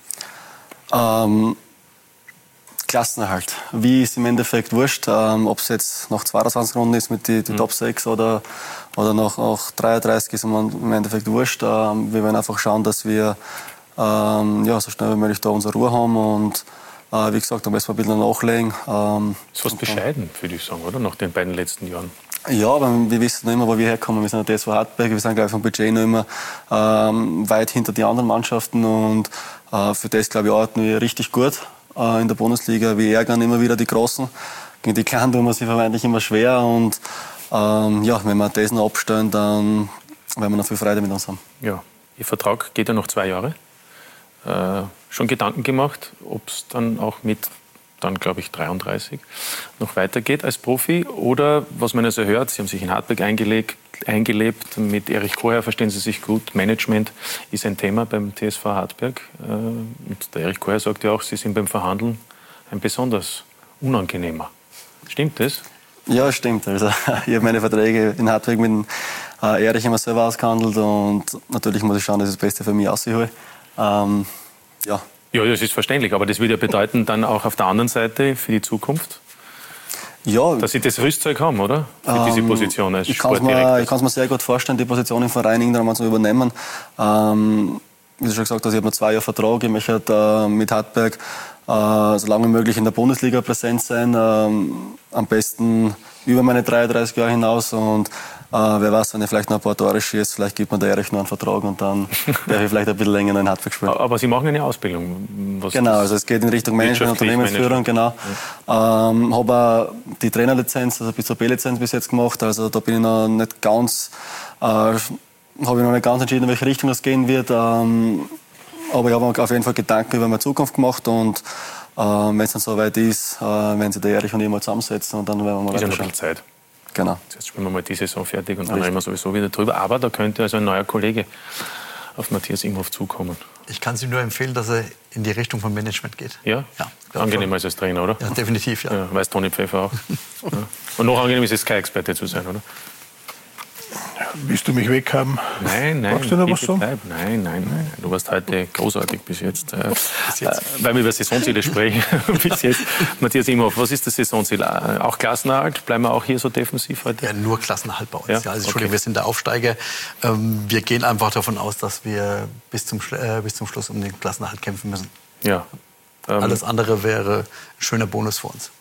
Ähm, Klassenerhalt. Wie ist im Endeffekt wurscht, ähm, ob es jetzt nach zweiundzwanzig Runden ist mit den die mhm. Top sechs oder, oder nach, nach dreiunddreißig ist im Endeffekt wurscht. Ähm, wir werden einfach schauen, dass wir ähm, ja, so schnell wie möglich da unsere Ruhe haben und äh, wie gesagt, da müssen wir ein bisschen nachlegen. Ähm, das ist fast bescheiden, würde ich sagen, oder? Nach den beiden letzten Jahren. Ja, aber wir wissen noch immer, wo wir herkommen. Wir sind der T S V Hartberg, wir sind glaube ich vom Budget noch immer ähm, weit hinter die anderen Mannschaften und äh, für das glaube ich arbeiten wir richtig gut äh, in der Bundesliga. Wir ärgern immer wieder die Großen. Gegen die Kleinen tun wir sie vermeintlich immer schwer und ähm, ja, wenn wir das noch abstellen, dann werden wir noch viel Freude mit uns haben. Ja, Ihr Vertrag geht ja noch zwei Jahre. Äh, schon Gedanken gemacht, ob es dann auch mit dann glaube ich dreiunddreißig, noch weitergeht als Profi? Oder, was man also hört, Sie haben sich in Hartberg eingelegt, eingelebt, mit Erich Koher verstehen Sie sich gut, Management ist ein Thema beim T S V Hartberg. Und der Erich Koher sagt ja auch, Sie sind beim Verhandeln ein besonders unangenehmer. Stimmt das? Ja, stimmt. Also, ich habe meine Verträge in Hartberg mit äh, Erich immer selber ausgehandelt und natürlich muss ich schauen, dass ich das Beste für mich aushole. Ähm, ja. Ja, das ist verständlich, aber das würde ja bedeuten, dann auch auf der anderen Seite für die Zukunft, ja, dass Sie das Rüstzeug haben, oder? Für ähm, diese Position als ich Sportdirektor. Ich kann es mir sehr gut vorstellen, die Position im Verein irgendwann mal zu übernehmen. Ähm, wie du schon gesagt hast, ich habe noch zwei Jahre Vertrag. Ich möchte äh, mit Hartberg äh, so lange wie möglich in der Bundesliga präsent sein. Ähm, am besten über meine dreiunddreißig Jahre hinaus. Und äh, wer weiß, wenn ich vielleicht noch ein paar Tore schieße, vielleicht gibt mir der Erich noch einen Vertrag und dann darf ich vielleicht ein bisschen länger noch in Hartberg spielen. Aber Sie machen eine Ausbildung. Was genau, also es geht in Richtung Management, Unternehmensführung. Genau. Ja. Ähm, habe auch die Trainerlizenz, also bis zur B-Lizenz bis jetzt gemacht. Also da bin ich noch nicht ganz, äh, habe ich noch nicht ganz entschieden, in welche Richtung das gehen wird. Ähm, aber ich habe mir auf jeden Fall Gedanken über meine Zukunft gemacht und äh, wenn es dann soweit ist, äh, werden sich der Erich und ich mal zusammensetzen und dann werden wir mal weiter schauen. Ist ja noch ein bisschen Zeit. Genau. Jetzt spielen wir mal die Saison fertig und dann reden wir sowieso wieder drüber. Aber da könnte also ein neuer Kollege auf Matthias Imhoff zukommen. Ich kann Sie nur empfehlen, dass er in die Richtung vom Management geht. Ja? Ja. Angenehmer als Trainer, oder? Ja, definitiv, ja. ja weiß Toni Pfeffer auch. Ja. Und noch angenehm ist es, Sky-Experte zu sein, oder? Willst du mich weghaben? Nein, nein. Magst du noch was sagen? Nein, nein, nein. Du warst heute großartig bis jetzt. Äh, bis jetzt. Äh, weil wir über Saisonziele sprechen. bis jetzt. Matthias Imhoff, was ist das Saisonziel? Auch Klassenerhalt? Bleiben wir auch hier so defensiv heute? Ja, nur Klassenerhalt bei uns. Ja? Ja, also, Entschuldigung, okay. Wir sind der Aufsteiger. Ähm, wir gehen einfach davon aus, dass wir bis zum, äh, bis zum Schluss um den Klassenerhalt kämpfen müssen. Ja. Ähm, Alles andere wäre ein schöner Bonus für uns.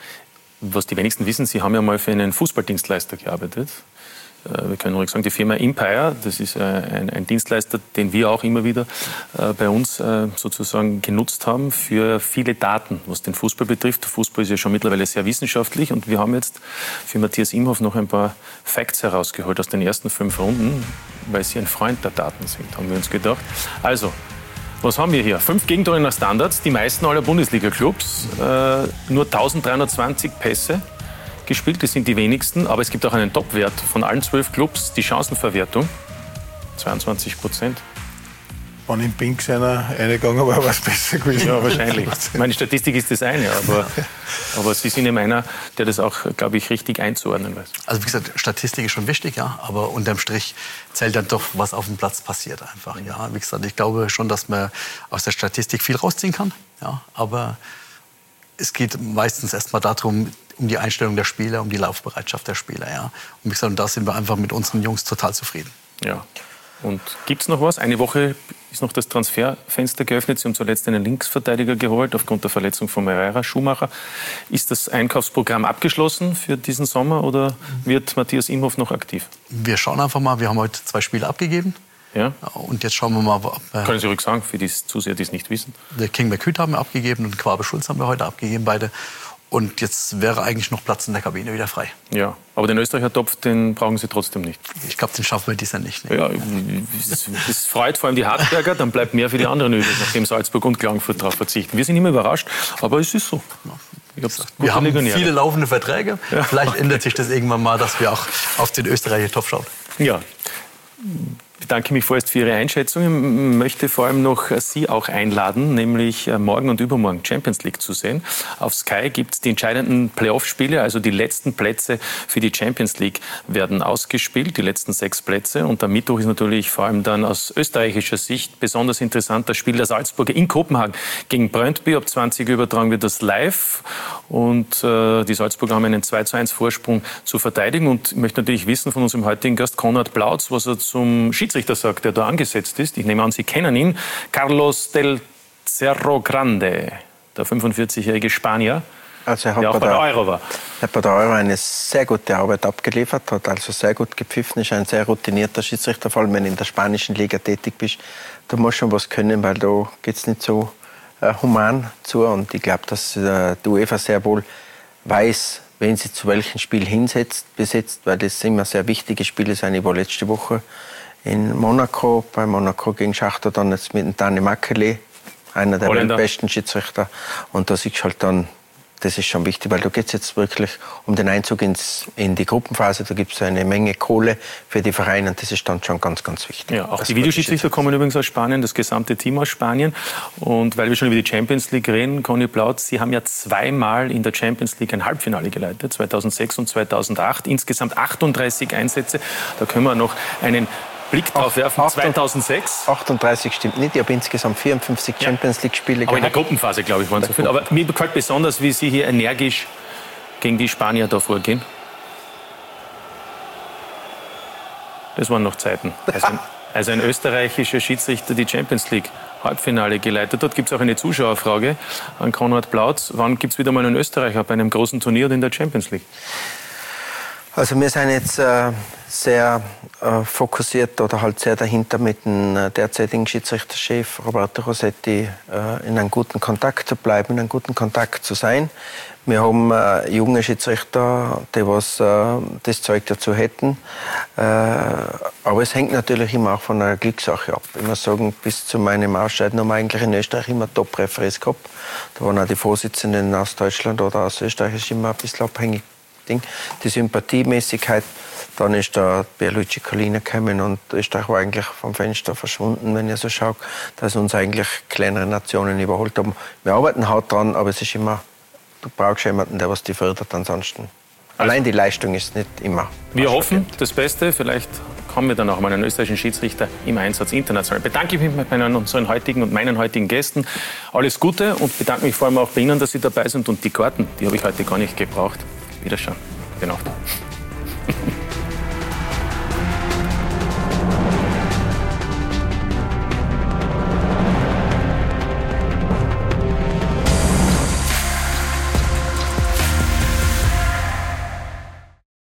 Was die wenigsten wissen, Sie haben ja mal für einen Fußballdienstleister gearbeitet. Wir können ruhig sagen, die Firma Empire, das ist ein, ein Dienstleister, den wir auch immer wieder äh, bei uns äh, sozusagen genutzt haben für viele Daten, was den Fußball betrifft. Der Fußball ist ja schon mittlerweile sehr wissenschaftlich und wir haben jetzt für Matthias Imhoff noch ein paar Facts herausgeholt aus den ersten fünf Runden, weil Sie ein Freund der Daten sind, haben wir uns gedacht. Also, was haben wir hier? Fünf Gegentore nach Standards, die meisten aller Bundesliga-Clubs, äh, nur eintausenddreihundertzwanzig Pässe gespielt, das sind die wenigsten, aber es gibt auch einen Topwert von allen zwölf Clubs, die Chancenverwertung, zweiundzwanzig Prozent. Wenn im Pink einer eingegangen war, war es besser gewesen. Ja, wahrscheinlich. Meine Statistik ist das eine, aber, aber Sie sind eben einer, der das auch, glaube ich, richtig einzuordnen weiß. Also wie gesagt, Statistik ist schon wichtig, ja, aber unterm Strich zählt dann doch, was auf dem Platz passiert einfach. Ja, wie gesagt, ich glaube schon, dass man aus der Statistik viel rausziehen kann, ja, aber es geht meistens erstmal darum, um die Einstellung der Spieler, um die Laufbereitschaft der Spieler. Ja. Und wie gesagt, und da sind wir einfach mit unseren Jungs total zufrieden. Ja. Und gibt es noch was? Eine Woche ist noch das Transferfenster geöffnet. Sie haben zuletzt einen Linksverteidiger geholt aufgrund der Verletzung von Moreira, Schumacher. Ist das Einkaufsprogramm abgeschlossen für diesen Sommer oder wird Matthias Imhoff noch aktiv? Wir schauen einfach mal. Wir haben heute zwei Spiele abgegeben. Ja. Und jetzt schauen wir mal, ob äh, können Sie ruhig sagen, für die Zuseher, die es nicht wissen. Der King McCüt haben wir abgegeben und Quabe Schulz haben wir heute abgegeben, beide. Und jetzt wäre eigentlich noch Platz in der Kabine wieder frei. Ja, aber den Österreicher Topf, den brauchen Sie trotzdem nicht. Ich glaube, den schaffen wir dieses nicht. Ne? Ja, das, das freut vor allem die Hartberger, dann bleibt mehr für die anderen übrig, nachdem Salzburg und Klagenfurt darauf verzichten. Wir sind immer überrascht, aber es ist so. Wir haben Legionäre. Viele laufende Verträge. Ja. Vielleicht ändert sich das irgendwann mal, dass wir auch auf den Österreicher Topf schauen. Ja. Ich bedanke mich vorerst für Ihre Einschätzung. Ich möchte vor allem noch Sie auch einladen, nämlich morgen und übermorgen Champions League zu sehen. Auf Sky gibt es die entscheidenden Playoff-Spiele, also die letzten Plätze für die Champions League werden ausgespielt, die letzten sechs Plätze. Und am Mittwoch ist natürlich vor allem dann aus österreichischer Sicht besonders interessant das Spiel der Salzburger in Kopenhagen gegen Brøndby. Ab zwanzig Uhr übertragen wir das live. Und äh, die Salzburger haben einen zwei zu eins Vorsprung zu verteidigen. Und ich möchte natürlich wissen von unserem heutigen Gast Konrad Plautz, was er zum Schiedsrichter sagt, der da angesetzt ist. Ich nehme an, Sie kennen ihn. Carlos del Cerro Grande, der fünfundvierzigjährige Spanier, also er hat der auch bei der, der Euro war. Er hat bei der Euro eine sehr gute Arbeit abgeliefert, hat also sehr gut gepfiffen, ist ein sehr routinierter Schiedsrichter, vor allem wenn du in der spanischen Liga tätig bist. Da musst du schon was können, weil da geht es nicht so äh, human zu. Und ich glaube, dass äh, die UEFA sehr wohl weiß, wen sie zu welchem Spiel hinsetzt, besetzt, weil das immer sehr wichtige Spiele sind. Ich war letzte Woche in Monaco, bei Monaco gegen Schachtar, dann jetzt mit dem Dani Makele, einer der besten Schiedsrichter. Und da siehst du halt dann, das ist schon wichtig, weil da geht es jetzt wirklich um den Einzug ins, in die Gruppenphase. Da gibt es eine Menge Kohle für die Vereine und das ist dann schon ganz, ganz wichtig. Ja, auch die Videoschiedsrichter kommen übrigens aus Spanien, das gesamte Team aus Spanien. Und weil wir schon über die Champions League reden, Conny Plautz, Sie haben ja zweimal in der Champions League ein Halbfinale geleitet, zweitausendsechs und zweitausendacht. Insgesamt achtunddreißig Einsätze. Da können wir noch einen Blick drauf werfen, zweitausendsechs. achtunddreißig stimmt nicht, ich habe insgesamt vierundfünfzig ja. Champions League-Spiele gehabt. Aber in der Gruppenphase, glaube ich, waren es so viele. Aber mir gefällt besonders, wie Sie hier energisch gegen die Spanier da vorgehen. Das waren noch Zeiten. Also ein, also ein österreichischer Schiedsrichter die Champions League Halbfinale geleitet hat. Gibt es auch eine Zuschauerfrage an Konrad Plautz. Wann gibt es wieder mal einen Österreicher bei einem großen Turnier oder in der Champions League? Also wir sind jetzt äh, sehr äh, fokussiert oder halt sehr dahinter mit dem äh, derzeitigen Schiedsrichterchef Roberto Rossetti äh, in einem guten Kontakt zu bleiben, in einem guten Kontakt zu sein. Wir haben äh, junge Schiedsrichter, die was, äh, das Zeug dazu hätten. Äh, aber es hängt natürlich immer auch von einer Glückssache ab. Ich muss sagen, bis zu meinem Ausscheiden haben wir eigentlich in Österreich immer Top-Referees gehabt. Da waren auch die Vorsitzenden aus Deutschland oder aus Österreich ist immer ein bisschen abhängig. Die Sympathiemäßigkeit, dann ist da Pierluigi Collina gekommen und Österreich war eigentlich vom Fenster verschwunden, wenn ich so schaue, dass uns eigentlich kleinere Nationen überholt haben. Wir arbeiten hart dran, aber es ist immer, du brauchst jemanden, der was die fördert, ansonsten. Allein die Leistung ist nicht immer. Wir hoffen das Beste, vielleicht haben wir dann auch mal einen österreichischen Schiedsrichter im Einsatz international. Bedanke ich mich mit meinen, unseren heutigen und meinen heutigen Gästen. Alles Gute und bedanke mich vor allem auch bei Ihnen, dass Sie dabei sind und die Karten, die habe ich heute gar nicht gebraucht. Wiederschauen. Genau.